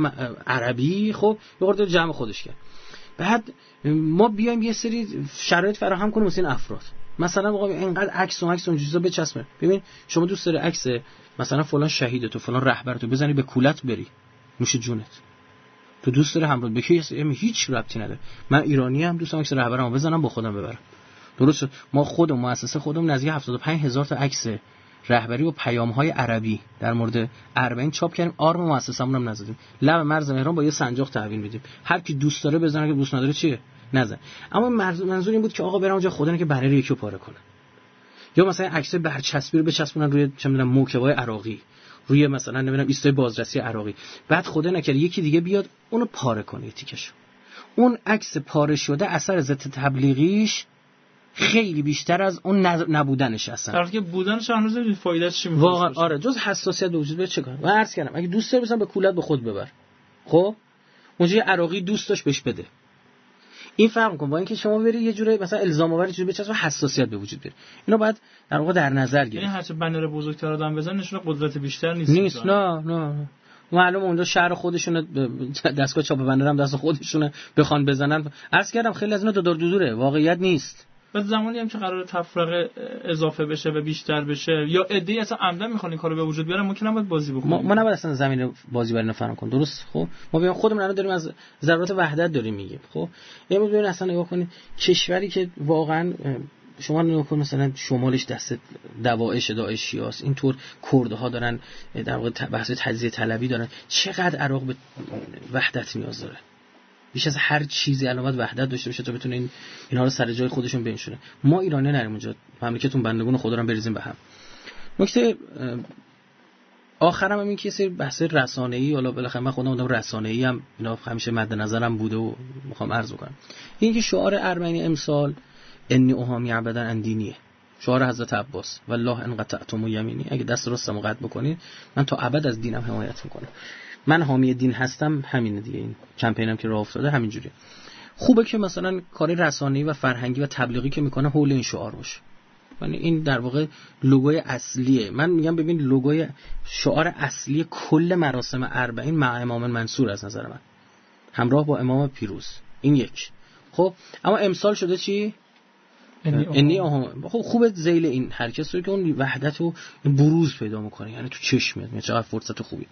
عربی خب یه خورده جمع خودش کرد. بعد ما بیایم یه سری شرایط فراهم کنیم واسه این افراد، مثلا آقا اینقدر عکس و عکس اون چیزا بچسبه. ببین شما دوست داری عکس مثلا فلان شهید تو فلان رهبر تو بزنی به کولت بری نوش جونت، تو دوست داری همراه بکی هیچ ربطی نداره. من ایرانی ام دوست دارم عکس رهبرمو بزنم با خودم ببرم. درست ما خودم مؤسسه خودم نزدیک هفتاد و پنج هزار تا عکس رهبری و پیام‌های عربی در مورد اربعین چاپ کردیم، آرم مؤسسه‌مون هم نزدیم، لب مرز مهران با یه سنجاق تحویل میدیم، هر کی دوست داره بزنه، که دوست نداره چیه نزن. اما منظور این بود که آقا برام اونجا خدا نه که بنر یکی رو پاره کنه، یا مثلا عکس برچسبی رو بچسبونن روی چه میدونم موکبای عراقی، روی مثلا نمیدونم ایستای بازرسی عراقی، بعد خدا نکنه یکی دیگه بیاد اونو پاره کنه تیکشو. اون عکس پاره شده اثر ضد تبلیغیش خیلی بیشتر از اون نبودنش هستن. در حالی که بودنش هنوز فایدهش چی میشه؟ واقعا آره، جز حساسیت به وجود بیاد چه کار. من عرض کردم اگه دوست داری مثلا به کولت به خود ببر، خب اونجا یه عراقی دوست داشت بهش بده. این فرق کن با اینکه شما بری یه جوری مثلا الزام آوری چیزی بچسب و حساسیت به وجود بیاره. اینا باید در واقع در نظر گرفت. یعنی هر چه بنر بزرگتر آدم بزنه نشون قدرت بیشتر نیست. نیست نه نه. معلومه اونجا شهر خودشونه، دستگاه چاپ بنر هم دست خودشونه، بخوان بزنن. عرض کردم خیلی از اینا دو دور دوره، واقعیت نیست. بعد زمانی هم که قرار تفرقه اضافه بشه و بیشتر بشه یا عده‌ای اصلا عمدن میخوان این کارو به وجود بیارن، ممکنه باید بازی بکنیم. ما, ما نباید اصلا زمین بازی برای نفرم کن، درست؟ خب ما بیان خودمون الان داریم از ضرورت وحدت داریم میگیم. خب امروز ببین اصلا نگاه کنید کشوری که واقعا شما نگاه کن مثلا شمالش دست دواعش داعشیاست، اینطور کردها دارن در واقع بحث تجزیه طلبی دارن، چقدر عراق به وحدت نیاز داره. بیش از هر چیزی الان باید وحدت داشته باشه تا بتونه این اینا رو سر جای خودشون بنشونه. ما ایرانی نریم اونجا مملکتون بندگون خدا رو بریزیم به هم. نکته آخرم هم این که سری بحث رسانه‌ای، حالا بالاخره من خودم آدم رسانه‌ای ام، اینا همیشه مد نظرم بوده و میخوام عرض کنم. این که شعار اربعین امسال انی احامی ابدا اندینیه، شعار حضرت عباس والله ان قطعتم یمینی، اگه دست راستمو قطع بکنید من تا ابد از دینم حمایت میکنم. من حامی دین هستم، همینه دیگه. این کمپینم که راه افتاده همینجوریه. خوبه که مثلا کار رسانه‌ای و فرهنگی و تبلیغی که میکنه حول این شعار باشه. یعنی این در واقع لوگوی اصلیه. من میگم ببین لوگوی شعار اصلی کل مراسم اربعین مع امام منصور از نظر من، همراه با امام پیروز. این یک. خب اما امسال شده چی؟ انی آها. خب خوبه ذیل این هرکس رو که اون وحدت و بروز پیدا میکنه، یعنی تو چشم میاد. چقدر فرصت خوبی.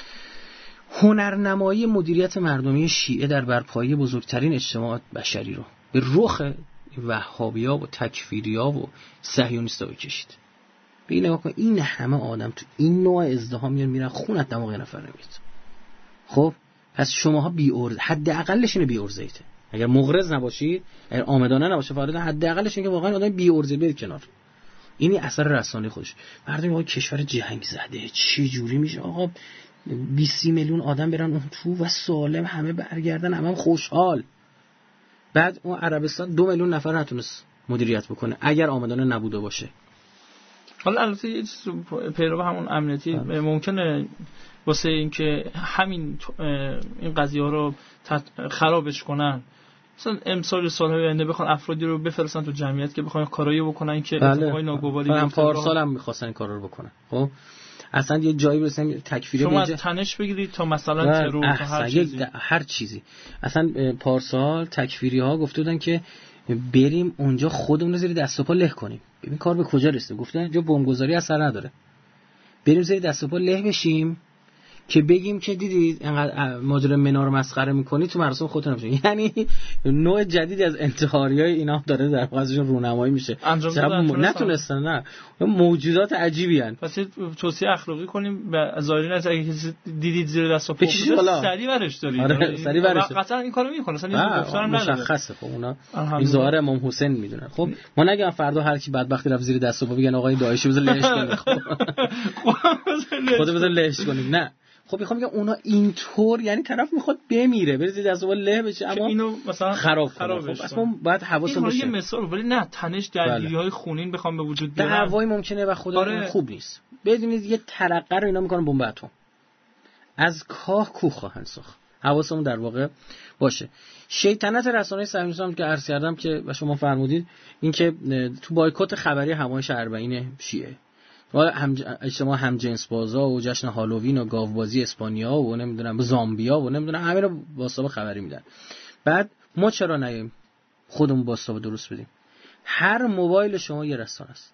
هنرنمایی مدیریت مردمی شیعه در برپایی بزرگترین اجتماعات بشری رو به رخ وهابیا و تکفیریا و صهیونیستا بکشید. ببین نگاه کن این همه آدم تو این نوع ازدحام میان میرن، خونت دماغ یه نفر نمیاد. خب پس شماها بی ارز، حداقلش اینه بی ارزیته. اگر مغرض نباشید، اگر آمدانه نباشه فردا، حداقلش اینه که واقعا آدم بی ارزه برید کنار. اینی اثر رسانه خودش. مردم آقا کشور جنگ زده چه جوری میشه آقا بیست میلیون آدم برن اون تو و سالم همه برگردن، همه هم خوشحال. بعد اون عربستان دو میلیون نفر نتونست مدیریت بکنه اگر آمدانه نبوده باشه. حالا البته یه چیز پیرو همون امنیتی ممکنه واسه اینکه همین این قضیه ها رو خرابش کنن، مثلا امسال سالهای آینده بخوان افرادی رو بفرستن تو جمعیت که بخوان کارایی بکنن که اتفاقای ناگواری هم پارسال هم می‌خواستن این کارا رو بکنن. خب اصلا یه جایی برسیم تکفیری شما از تنش بگیرید تا مثلا ترور تا هر چیزی هر چیزی. اصلا پارسال تکفیری ها گفته بودن که بریم اونجا خودمون رو زیر دست و پا له کنیم. ببین کار به کجا رسیده. گفتن اینجا بمبگذاری اثر نداره، بریم زیر دست و پا له بشیم که بگیم که دیدید اینقدر ماجرا منار مسخره میکنی تو مراسم خودتون نمیشه. یعنی نوع جدیدی از انتحاریای اینا داره در واقعشون رونمایی میشه. نتونستن نه موجودات عجیبی ان. پس توصیه اخلاقی کنیم به زائرین از اگه دیدید زیر دست و پا سری ورش دارید. آره سری ورش. قطعا این کارو میکنه. اصلا گفتارم نداره. مشخصه. خب اونا این ظاهر امام حسین میدونن. خب ما نگم فردا هر کی بدبختی رفت زیر دست و پا بگن آقای داعشی بذار لهش کنه. خب خود بذار لهش کنیم. نه خب میخوام بگم اونا اینطور، یعنی طرف میخواد بمیره بره زیر دست و پا له بشه اما اینو مثلا خراب کنه. خب اصلا باید حواسمون باشه. این یه مثال ولی نه تنش درگیری‌های خونین بخوام به وجود بیارن. دعوای ممکنه و خدا آره. خوب نیست. بدونید یه ترقه رو اینا میکنن بمب اتم. از کاه کوه خواهند ساخت. حواسمون در واقع باشه. شیطنت رسانه‌های صهیونیسم که عرض کردم که و شما فرمودید این که تو بایکوت خبری همایش اربعین شیعه و هم اجتماع همجنس بازا و جشن هالووین و گاوبازی اسپانیا و نمیدونم زامبیا و نمیدونم همه رو باستاب خبری میدن. بعد ما چرا نیم خودمون باستاب درست بدیم؟ هر موبایل شما یه رسانه است.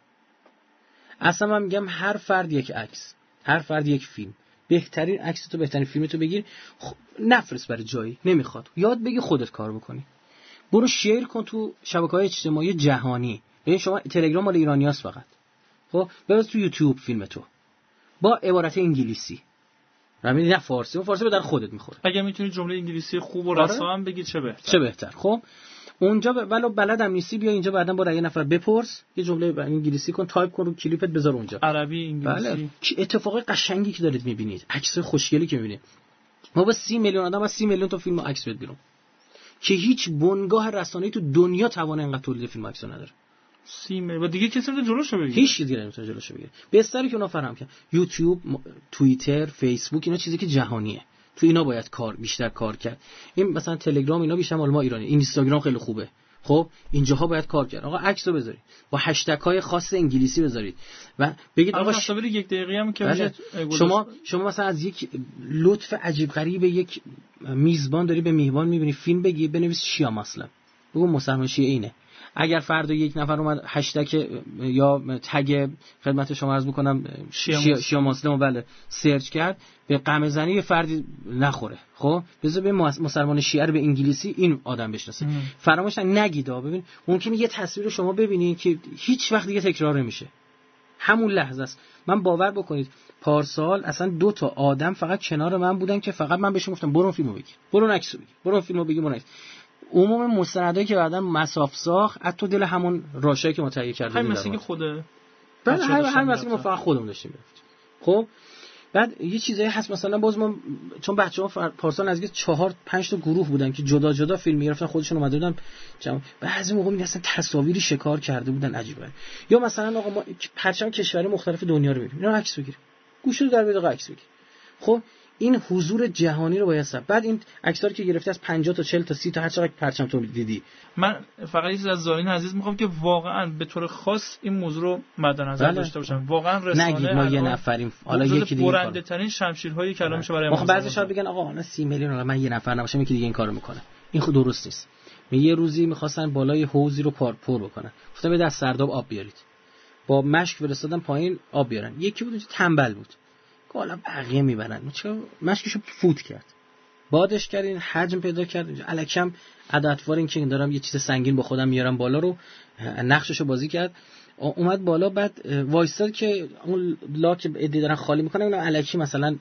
اصلا من میگم هر فرد یک عکس، هر فرد یک فیلم. بهترین عکس تو بهترین فیلم تو بگیر، خ... نفرست برای جایی، نمیخواد. یاد بگی خودت کار بکنی. برو شیر کن تو شبکه‌های اجتماعی جهانی. ببین شما تلگرام مال ایرانیاست فقط. خب ببین تو یوتیوب فیلم تو با عبارت انگلیسی. همین نه فارسی، اون فارسی به در خودت میخوره. اگه میتونی جمله انگلیسی خوب و رسا هم بگی چه بهتر. چه بهتر. خب اونجا ولو بلدم نیستی بیا اینجا بعدن با یه نفر بپرس، یه جمله انگلیسی کن، تایپ کن رو کلیپت بذار اونجا. عربی انگلیسی. بله. اتفاقای قشنگی که دارید میبینید، عکسای خوشگلی که میبینید. ما با سی میلیون آدم از سی میلیون تا فیلم و عکس بد بیرون. که هیچ بنگاه رسانه‌ای تو دنیا توان اینقدر تولید فیلم و عکس نداره. سی میلیون و دیگه کسی نمیتونه جلوشو بگیره. هیچ چیزی نمیتونه جلوشو بگیره. بهتره که اونا فراهم کنن. یوتیوب، توییتر، فیسبوک اینا چیزی که جهانیه. تو اینا باید کار بیشتر کار کرد. این مثلا تلگرام اینا بیشتر مال ما ایرانی. اینستاگرام خیلی خوبه. خب اینجاها باید کار کرد. آقا عکسو بذارید. با هشتگ‌های خاص انگلیسی بذارید و بگید آقا تصاویر یک دقیقه‌ای هم که بله. شما شما مثلا از یک لطف عجیب غریب یک میزبان داری به میهمان میبینی فیلم بگی بنویس شیعه مثلا. بگو مسلمان شیعه اینه. اگر فردا یک نفر اومد هشتگ یا تگ خدمت شما عرض بکنم شیعه شیعه مسلم بله سرچ کرد به قمه زنی یه فردی نخوره. خب بذار به مسلمان شیعه رو به انگلیسی این آدم بشناسه. فراموش نگید. ببین ممکنه یه تصویر شما ببینید که هیچ وقت دیگه تکرار نمیشه. همون لحظه است. من باور بکنید پارسال اصلا دو تا آدم فقط کنار من بودن که فقط من بهشون گفتم برو فیلمو بگیر، برو عکسو بگیر، برو فیلمو بگیر، برو عکس. عموم مستندایی که بعداً مساف ساخت حتی دل همون راشایی که ما تهیه کردیم همین مثلا که خوده بله همین مثلا ما فقط خودمون داشتیم. خب بعد یه چیزایی هست مثلا باز ما چون بچه‌ها پارسال نزدیک چهار پنج تا گروه بودن که جدا جدا فیلم می‌گرفتن خودشون اومده بودن جمع. بعضی موقع میگن اصلا تصاویری شکار کرده بودن عجیبه. یا مثلا آقا ما پرچم کشور مختلف دنیا رو می‌بینیم اینا عکس بگیریم گوشو در بیاد عکس بگیر. خب این حضور جهانی رو باید سر. بعد این عکس‌ها رو که گرفتی از پنجاه تا چهل تا سی تا هر چقدر پرچم تو دیدی. من فقط یه از زارین عزیز می‌خوام که واقعا به طور خاص این موضوع رو مد نظر بله. داشته باشن. واقعا رسانه نگید ما یه نفریم حالا یکی دیگه برنده ترین شمشیرهایی که الان میشه برای ما بعضی شاید بگن آقا اون سی میلیون الان من یه نفر نباشم یکی دیگه این کارو میکنه. این خود درست نیست. یه روزی می‌خواستن بالای حوضی رو پر پر بکنن. گفتم به دست سرداب آب بیارید. با مشک فرستادن پایین آب بیارن. یکی بود تنبل بود. حالا بقیه میبرن چرا مشکشو فوت کرد بادش کردین حجم پیدا کرد الکم عددوار این که دارم یه چیز سنگین با خودم میارم بالا رو نقششو بازی کرد اومد بالا بعد وایستاد که اون لاک ادی دارن خالی میکنن اون الکی مثلا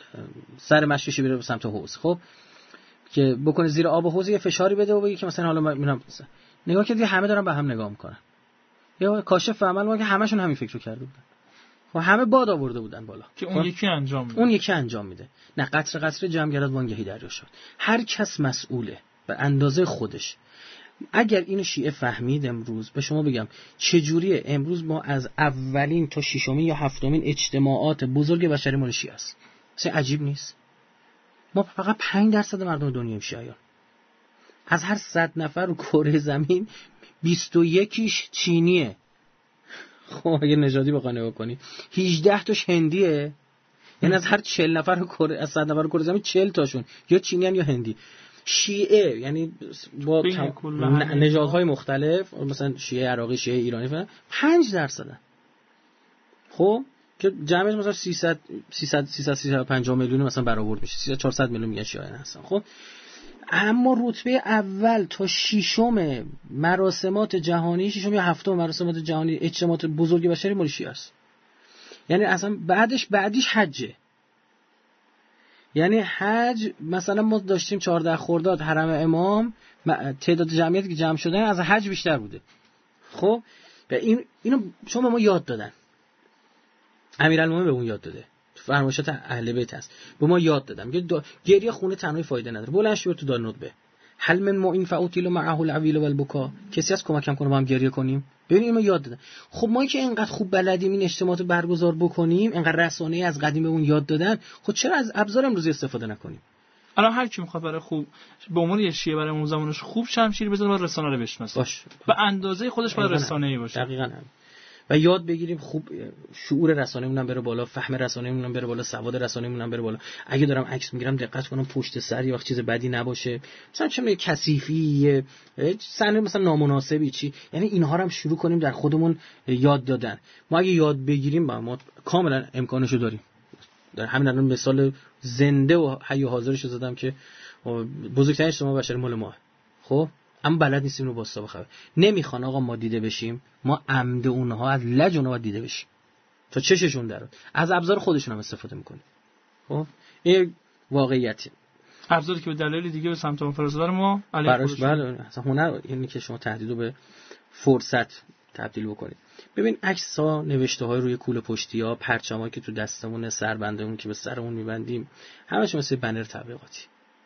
سر مشکشو بره به سمت حوض خب که بکنه زیر آب حوض یه فشاری بده و بگه که مثلا حالا میرم نگاه کردی همه دارن به هم نگاه میکنن یا کاشف عمل ما که همشون همین فکرو کرده بودن و همه باد آورده بودن بالا که اون یکی انجام میده اون یکی انجام میده نه قطره قطره جمع گردد وانگهی دریا شد هر کس مسئوله به اندازه خودش اگر اینو شیعه فهمید امروز به شما بگم چجوریه امروز ما از اولین تا ششمین یا هفتمین اجتماعات بزرگ بشری مال شیعه است اصلا عجیب نیست ما فقط پنج درصد مردم دنیا شیعیان از هر صد نفر رو کره زمین بیست و یکیش چینیه خب اگه نژادی بخوای نگاه کنی هجده تاش هندیه یعنی از هر چهل نفر کره از صد نفر کره زمین چهل تاشون یا چینیان یا هندی شیعه یعنی با نژادهای مختلف مثلا شیعه عراقی شیعه ایرانی فلان پنج درصدن خب که جمعش مثلا سیصد سیصد سیصد و پنجاه میلیون مثلا برآورد میشه سیصد چهارصد میلیون میگن شیعه هستن خب اما رتبه اول تا ششم مراسمات جهانی ششم یا هفتم مراسمات جهانی اجتماعات بزرگ بشری مال شیعه است یعنی اصلا بعدش بعدیش حجه یعنی حج مثلا ما داشتیم چهارده خرداد حرم امام تعداد جمعیتی که جمع شدن از حج بیشتر بوده خب این اینو شما به ما یاد دادن امیرالمومنین به اون یاد داده فرمایشات اهل بیت هست به ما یاد دادم که گریه خونه تنهایی فایده نداره بلند شو تو دار ندبه هل من ما این فاوتیل معه العویل و البکا کسی از کمکم کنه با هم گریه کنیم ببینید ما یاد دادن خب ما که اینقدر خوب بلدیم این اجتماعات برگزار بکنیم اینقدر رسانه‌ای از قدیم به اون یاد دادن خب چرا از ابزار امروزی استفاده نکنیم الان هر کی میخواد برای خوب به عنوان یه شیعه برای اون زمانش خوب شمشیر بزنه و رسانه رو بشناسه باش به اندازه خودش باید رسانه‌ای باشه. دقیقاً هم. و یاد بگیریم خوب شعور رسانه‌مون هم بره بالا، فهم رسانه‌مون هم بره بالا، سواد رسانه‌مون هم بره بالا. اگه دارم عکس میگیرم دقت کنم پشت سر یه وقت چیز بدی نباشه، مثلا چه کثیفی، صحنه مثلا نامناسبی چی، یعنی اینها رو هم شروع کنیم در خودمون یاد دادن. ما اگه یاد بگیریم با ما کاملا امکانشو داریم. در همین الان مثال زنده و حی و حاضرش رو زدم که بزرگترین اجتماع بشری مال ما. خب اما بلد نیستیم رو واسطه بخوام. نمیخوان آقا ما دیده بشیم، ما عمد اونها از لج اونها دیده بشیم تا چششون درات. از ابزار خودشون هم استفاده میکنیم. خب این واقعیتی. ابزاری که به دلایل دیگه به سمت اون فرستادن ما علیه خودشون. بله اصلا هنر یعنی که شما تهدیدو به فرصت تبدیل بکنید. ببین عکس‌ها، نوشته‌های روی کوله پشتی‌ها، پرچمایی که تو دستمون، سربندمون که به سرمون می‌بندیم، همش مثل بنر تبلیغاتی.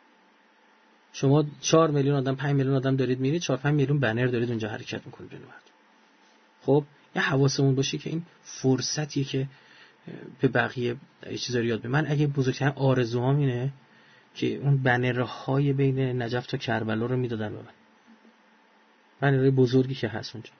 شما چهار میلیون آدم، پنج میلیون آدم دارید میرید، چهار پنج میلیون بنر دارید اونجا حرکت میکنید بین مردم. خب یه حواسمون باشه که این فرصتیه که به بقیه چیزا رو یاد بدیم. من اگه بزرگترین آرزوام اینه که اون بنرهای بین نجف تا کربلا رو میدادن به من. بنرهای بزرگی که هست اونجا.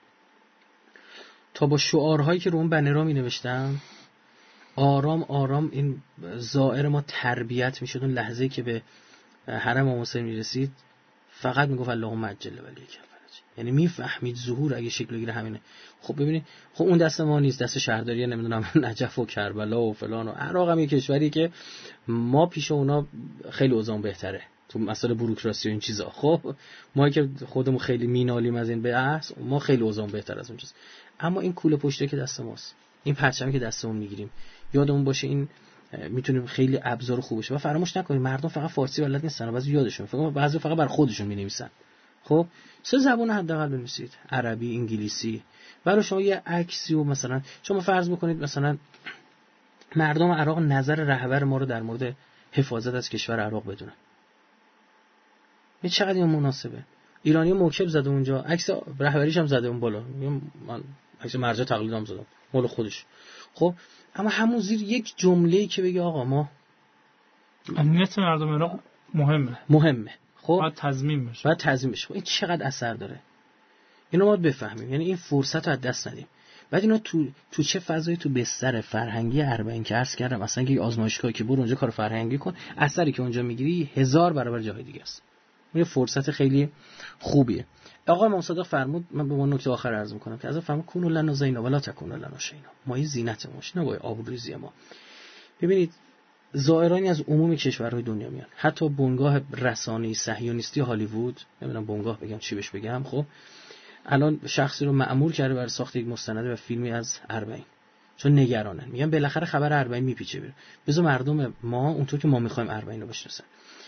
تا با شعارهایی که رو اون بنرها می نوشتم آرام آرام این زائر ما تربیت میشد. اون لحظه‌ای که به حرم امام حسین میرسید فقط میگفت اللهم عجل ولی الفرج، یعنی میفهمید ظهور اگه شکل بگیره همینه. خب ببینید خب اون دست ما نیست، دست شهرداری نمیدونم نجف و کربلا و فلان و عراق هم یه کشوری که ما پیش اونا خیلی اوضاع بهتره تو مسائل بوروکراسی و این چیزا. خب ما که خودمون خیلی مینالیم از این بحث، ما خیلی اوضاع بهتر از اونجاست. اما این کوله پشته که دست ماست، این پرچمی که دستمون میگیریم، یادمون باشه این میتونیم خیلی ابزار خوب بشه. و فراموش نکنیم مردم فقط فارسی بلد نیستن، بعضی یادشون فقط بعضی فقط بر خودشون مینویسن. خب سه زبان حداقل بنویسید، عربی، انگلیسی. برای شما یه عکسی و مثلا شما فرض بکنید مثلا مردم عراق نظر رهبر ما رو در مورد حفاظت از کشور عراق بدونن، این چقدر این مناسبه. ایرانی موکب زده اونجا، عکس رهبریش هم زده اون بالا، من عکس مرجع تقلیدام زدم مال خودش. خب اما همون زیر یک جمله‌ای که بگه آقا ما امنیت مردم عراق مهمه مهمه خب باید تضمین بشه باید تضمین بشه. خب این چقدر اثر داره، اینو باید بفهمیم. یعنی این فرصت رو از دست ندیم. بعد اینا تو تو چه فضایی تو بستر فرهنگی اربعین که عرض کردم، اصلا که آزمایشگاهی که برو اونجا کار فرهنگی کن، اثری که اونجا میگیری هزار برابر جای دیگه است. این فرصت خیلی خوبیه. آقا امام صادق فرمود، من به اون نکته آخر عرض میکنم که از فرمود کونوا لنا زینا ولا تکونوا لنا شینا، ما این زینت ماش نه آبروریزی ما. ببینید زائرانی از عموم کشورهای دنیا میان، حتی بنگاه رسانه‌ای صهیونیستی هالیوود، نمیدونم بنگاه بگم چی بهش بگم، خب الان شخصی رو مأمور کرده برای ساخت یک مستند و فیلمی از اربعین، چون نگرانن، میگن بالاخره خبر اربعین میپیچه بره، بذار مردم ما اونطور که ما میخوایم اربعین رو بشناسن.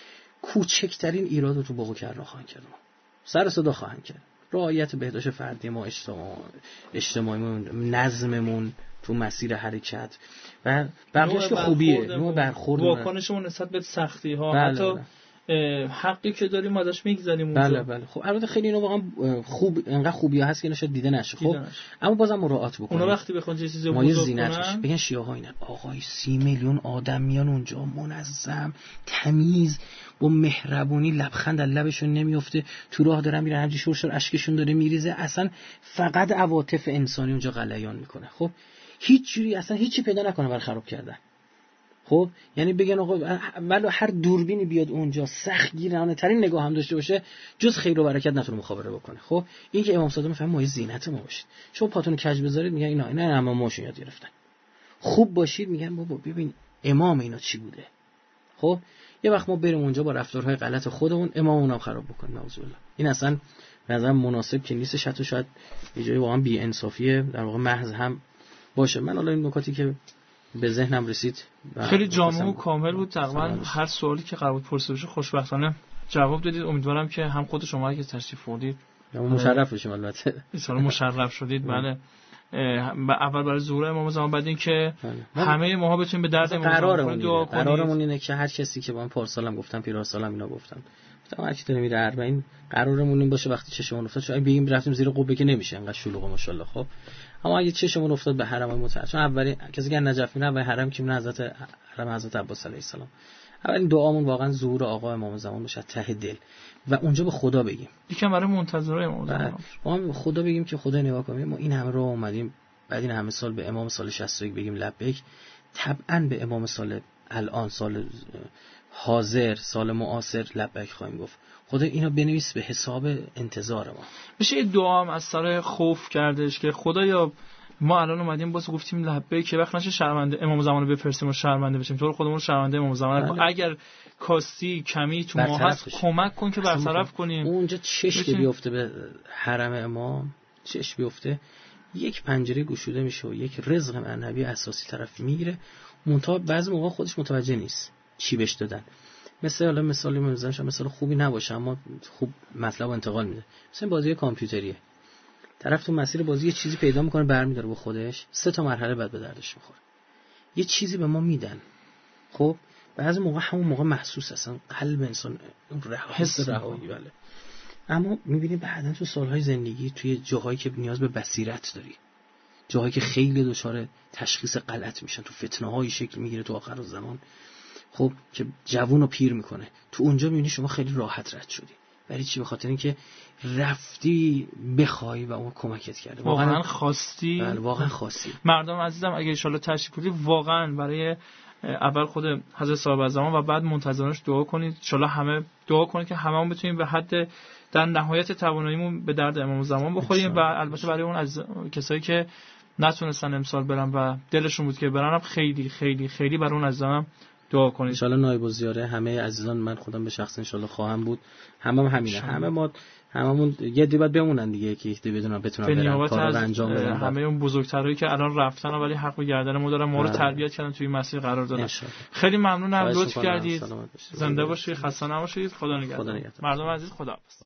کوچکترین ایراد رو تو باغ و کرنا خواهند کرد، سر صدا خواهند کرد. رعایت بهداشت فردی ما، اجتماع اجتماعیمون، نظممون تو مسیر حرکت و بقیه‌اش که خوبیه، نوع برخورد واکنشمون نسبت به سختی ها، بله حتی بله. حقی که داریم ازش میگذریم اونجا. بله بله. خب البته خیلی اینا واقعا خوب، انقدر خوبی‌ها هست که نشد دیده نشه. خب اما بازم مراعات بکنید. اونا وقتی بخوان چه چیزی بزرگ کنن بگن شیعه‌ها اینا، آقای سی میلیون آدم میان اونجا، منظم، تمیز، با مهربونی، لبخند از لبشون نمیفته، تو راه دارن میرن همینجوری شورشور اشکشون داره میریزه، اصلا فقط عواطف انسانی اونجا غلیان میکنه. خب هیچ جوری اصلا هیچی پیدا نکنه برای خراب کردن. خب یعنی بگن آقا ولو هر دوربینی بیاد اونجا سخت گیرانه ترین نگاه هم داشته باشه، جز خیر و برکت نتونه مخابره بکنه. خب این که امام صادق میفهمه ما زینت ما باشید، شما پاتون کج بذارید میگن اینا اینا همه ماشون یاد گرفتن. خوب باشید میگن بابا ببین امام اینا چی بوده. خب یه وقت ما بریم اونجا با رفتارهای غلط خودمون امام اونم خراب بکنیم، نعوذ بالله. این اصلا به نظر مناسب که نیست، حتی شاید یه جایی واقعا بی انصافیه در واقع محض هم باشه. من حالا این نکاتی که به ذهنم رسید خیلی جامع و کامل بود. تقریبا هر سوالی که قرار بود پرسیده بشه خوشبختانه جواب دادید. امیدوارم که هم خود شما که تشریف بردید مشرف بشیم، البته ان شاء الله مشرف شدید. بله اول برای ظهور امام زمان، بعد این که همه ماها بتونیم به درد امام زمان دعا کنیم. قرارمون اینه که هر کسی که من پارسالم گفتم، پیرارسالم اینا گفتم، گفتم هر کی داره میره اربعین قرارمون این باشه وقتی چشمون افتاد، چون بگیم رفتیم زیر قبه که نمیشه انقدر شلوغ ماشاءالله. خب اما اگه چشمون افتاد به حرم متعال، چون اولی کسی که نجف میره و حرم که میره حضرت حرم حضرت عباس علیه السلام، اولین دعامون واقعا ظهور آقا امام زمان باشه ته دل و اونجا به خدا بگیم. یکم برای منتظرای امام زمان ما به خدا بگیم که خدا نگاه کنیم ما این همه راه اومدیم، بعد این همه سال به امام سال شصت و یک بگیم لبیک، طبعا به امام سال الان، سال حاضر، سال معاصر لبیک خواهیم گفت. خدا اینو بنویس به حساب انتظار ما. میشه دعا هم از سر خوف کردش که خدایا ما الان اومدیم باز گفتیم لبیک که وقت نشه شرمنده امام زمان رو بفرستیم و شرمنده بشیم، تو رو خودمون شرمنده امام زمان، اگر کاستی کمی تو ما هست کمک کن که برطرف کنیم. اونجا چش بیفته به حرم امام، چش بیفته یک پنجره گشوده میشه و یک رزق معنوی اساسی طرف میگیره، منتها بعضی موقع خودش متوجه نیست چی بهش دادن. مثلا حالا مثالی میذارم، مثلا خوبی نباشه اما خوب مطلب انتقال میده. مثلا بازی کامپیوتریه، طرف تو مسیر بازی یه چیزی پیدا میکنه برمیداره با خودش، سه تا مرحله بعد به دردش میخوره. یه چیزی به ما میدن، خب بعضی موقع همون موقع محسوس اصلا قلب انسان اون حس رهایی، بله، اما میبینی بعداً تو سالهای زندگی توی جاهایی که نیاز به بصیرت داری، جاهایی که خیلی دچار تشخیص غلط میشن، تو فتنه‌های شکل میگیره تو آخر زمان، خب که جوون رو پیر میکنه، تو اونجا میبینی شما خیلی راحت رد شدی. برای چی؟ به خاطر اینکه رفتی بخوای و اون کمکت کرده، واقعا, واقعا خواستی. بله واقعا خواستی. مردم عزیزم اگه ان شاءالله تشریف کنید واقعا برای اول خود حضرت صاحب زمان و بعد منتظرانش دعا کنید، ان شاءالله همه دعا کنید که هممون بتونیم به حد در نهایت تواناییمون به درد امام زمان بخوریم و البته برای اون از کسایی که نتونستن امسال برن و دلشون بود که برن خیلی خیلی خیلی برای اون عزیزانم دعا کنید. ان شاءالله نایب الزیاره همه عزیزان، من خودم به شخص ان شاءالله خواهم بود، همه هم همینه، همه ما هممون یه دی بعد بمونن دیگه که یکی بدونن بتونن برن کارا رو انجام بدن. همه اون بزرگترایی که الان رفتن ولی حق به گردن ما دارن، ما رو تربیت کردن توی مسیر قرار دادن. خیلی ممنونم، لطف کردید. زنده باشید، خسته نباشید. خدا نگهدار. مردم عزیز خدا حافظ.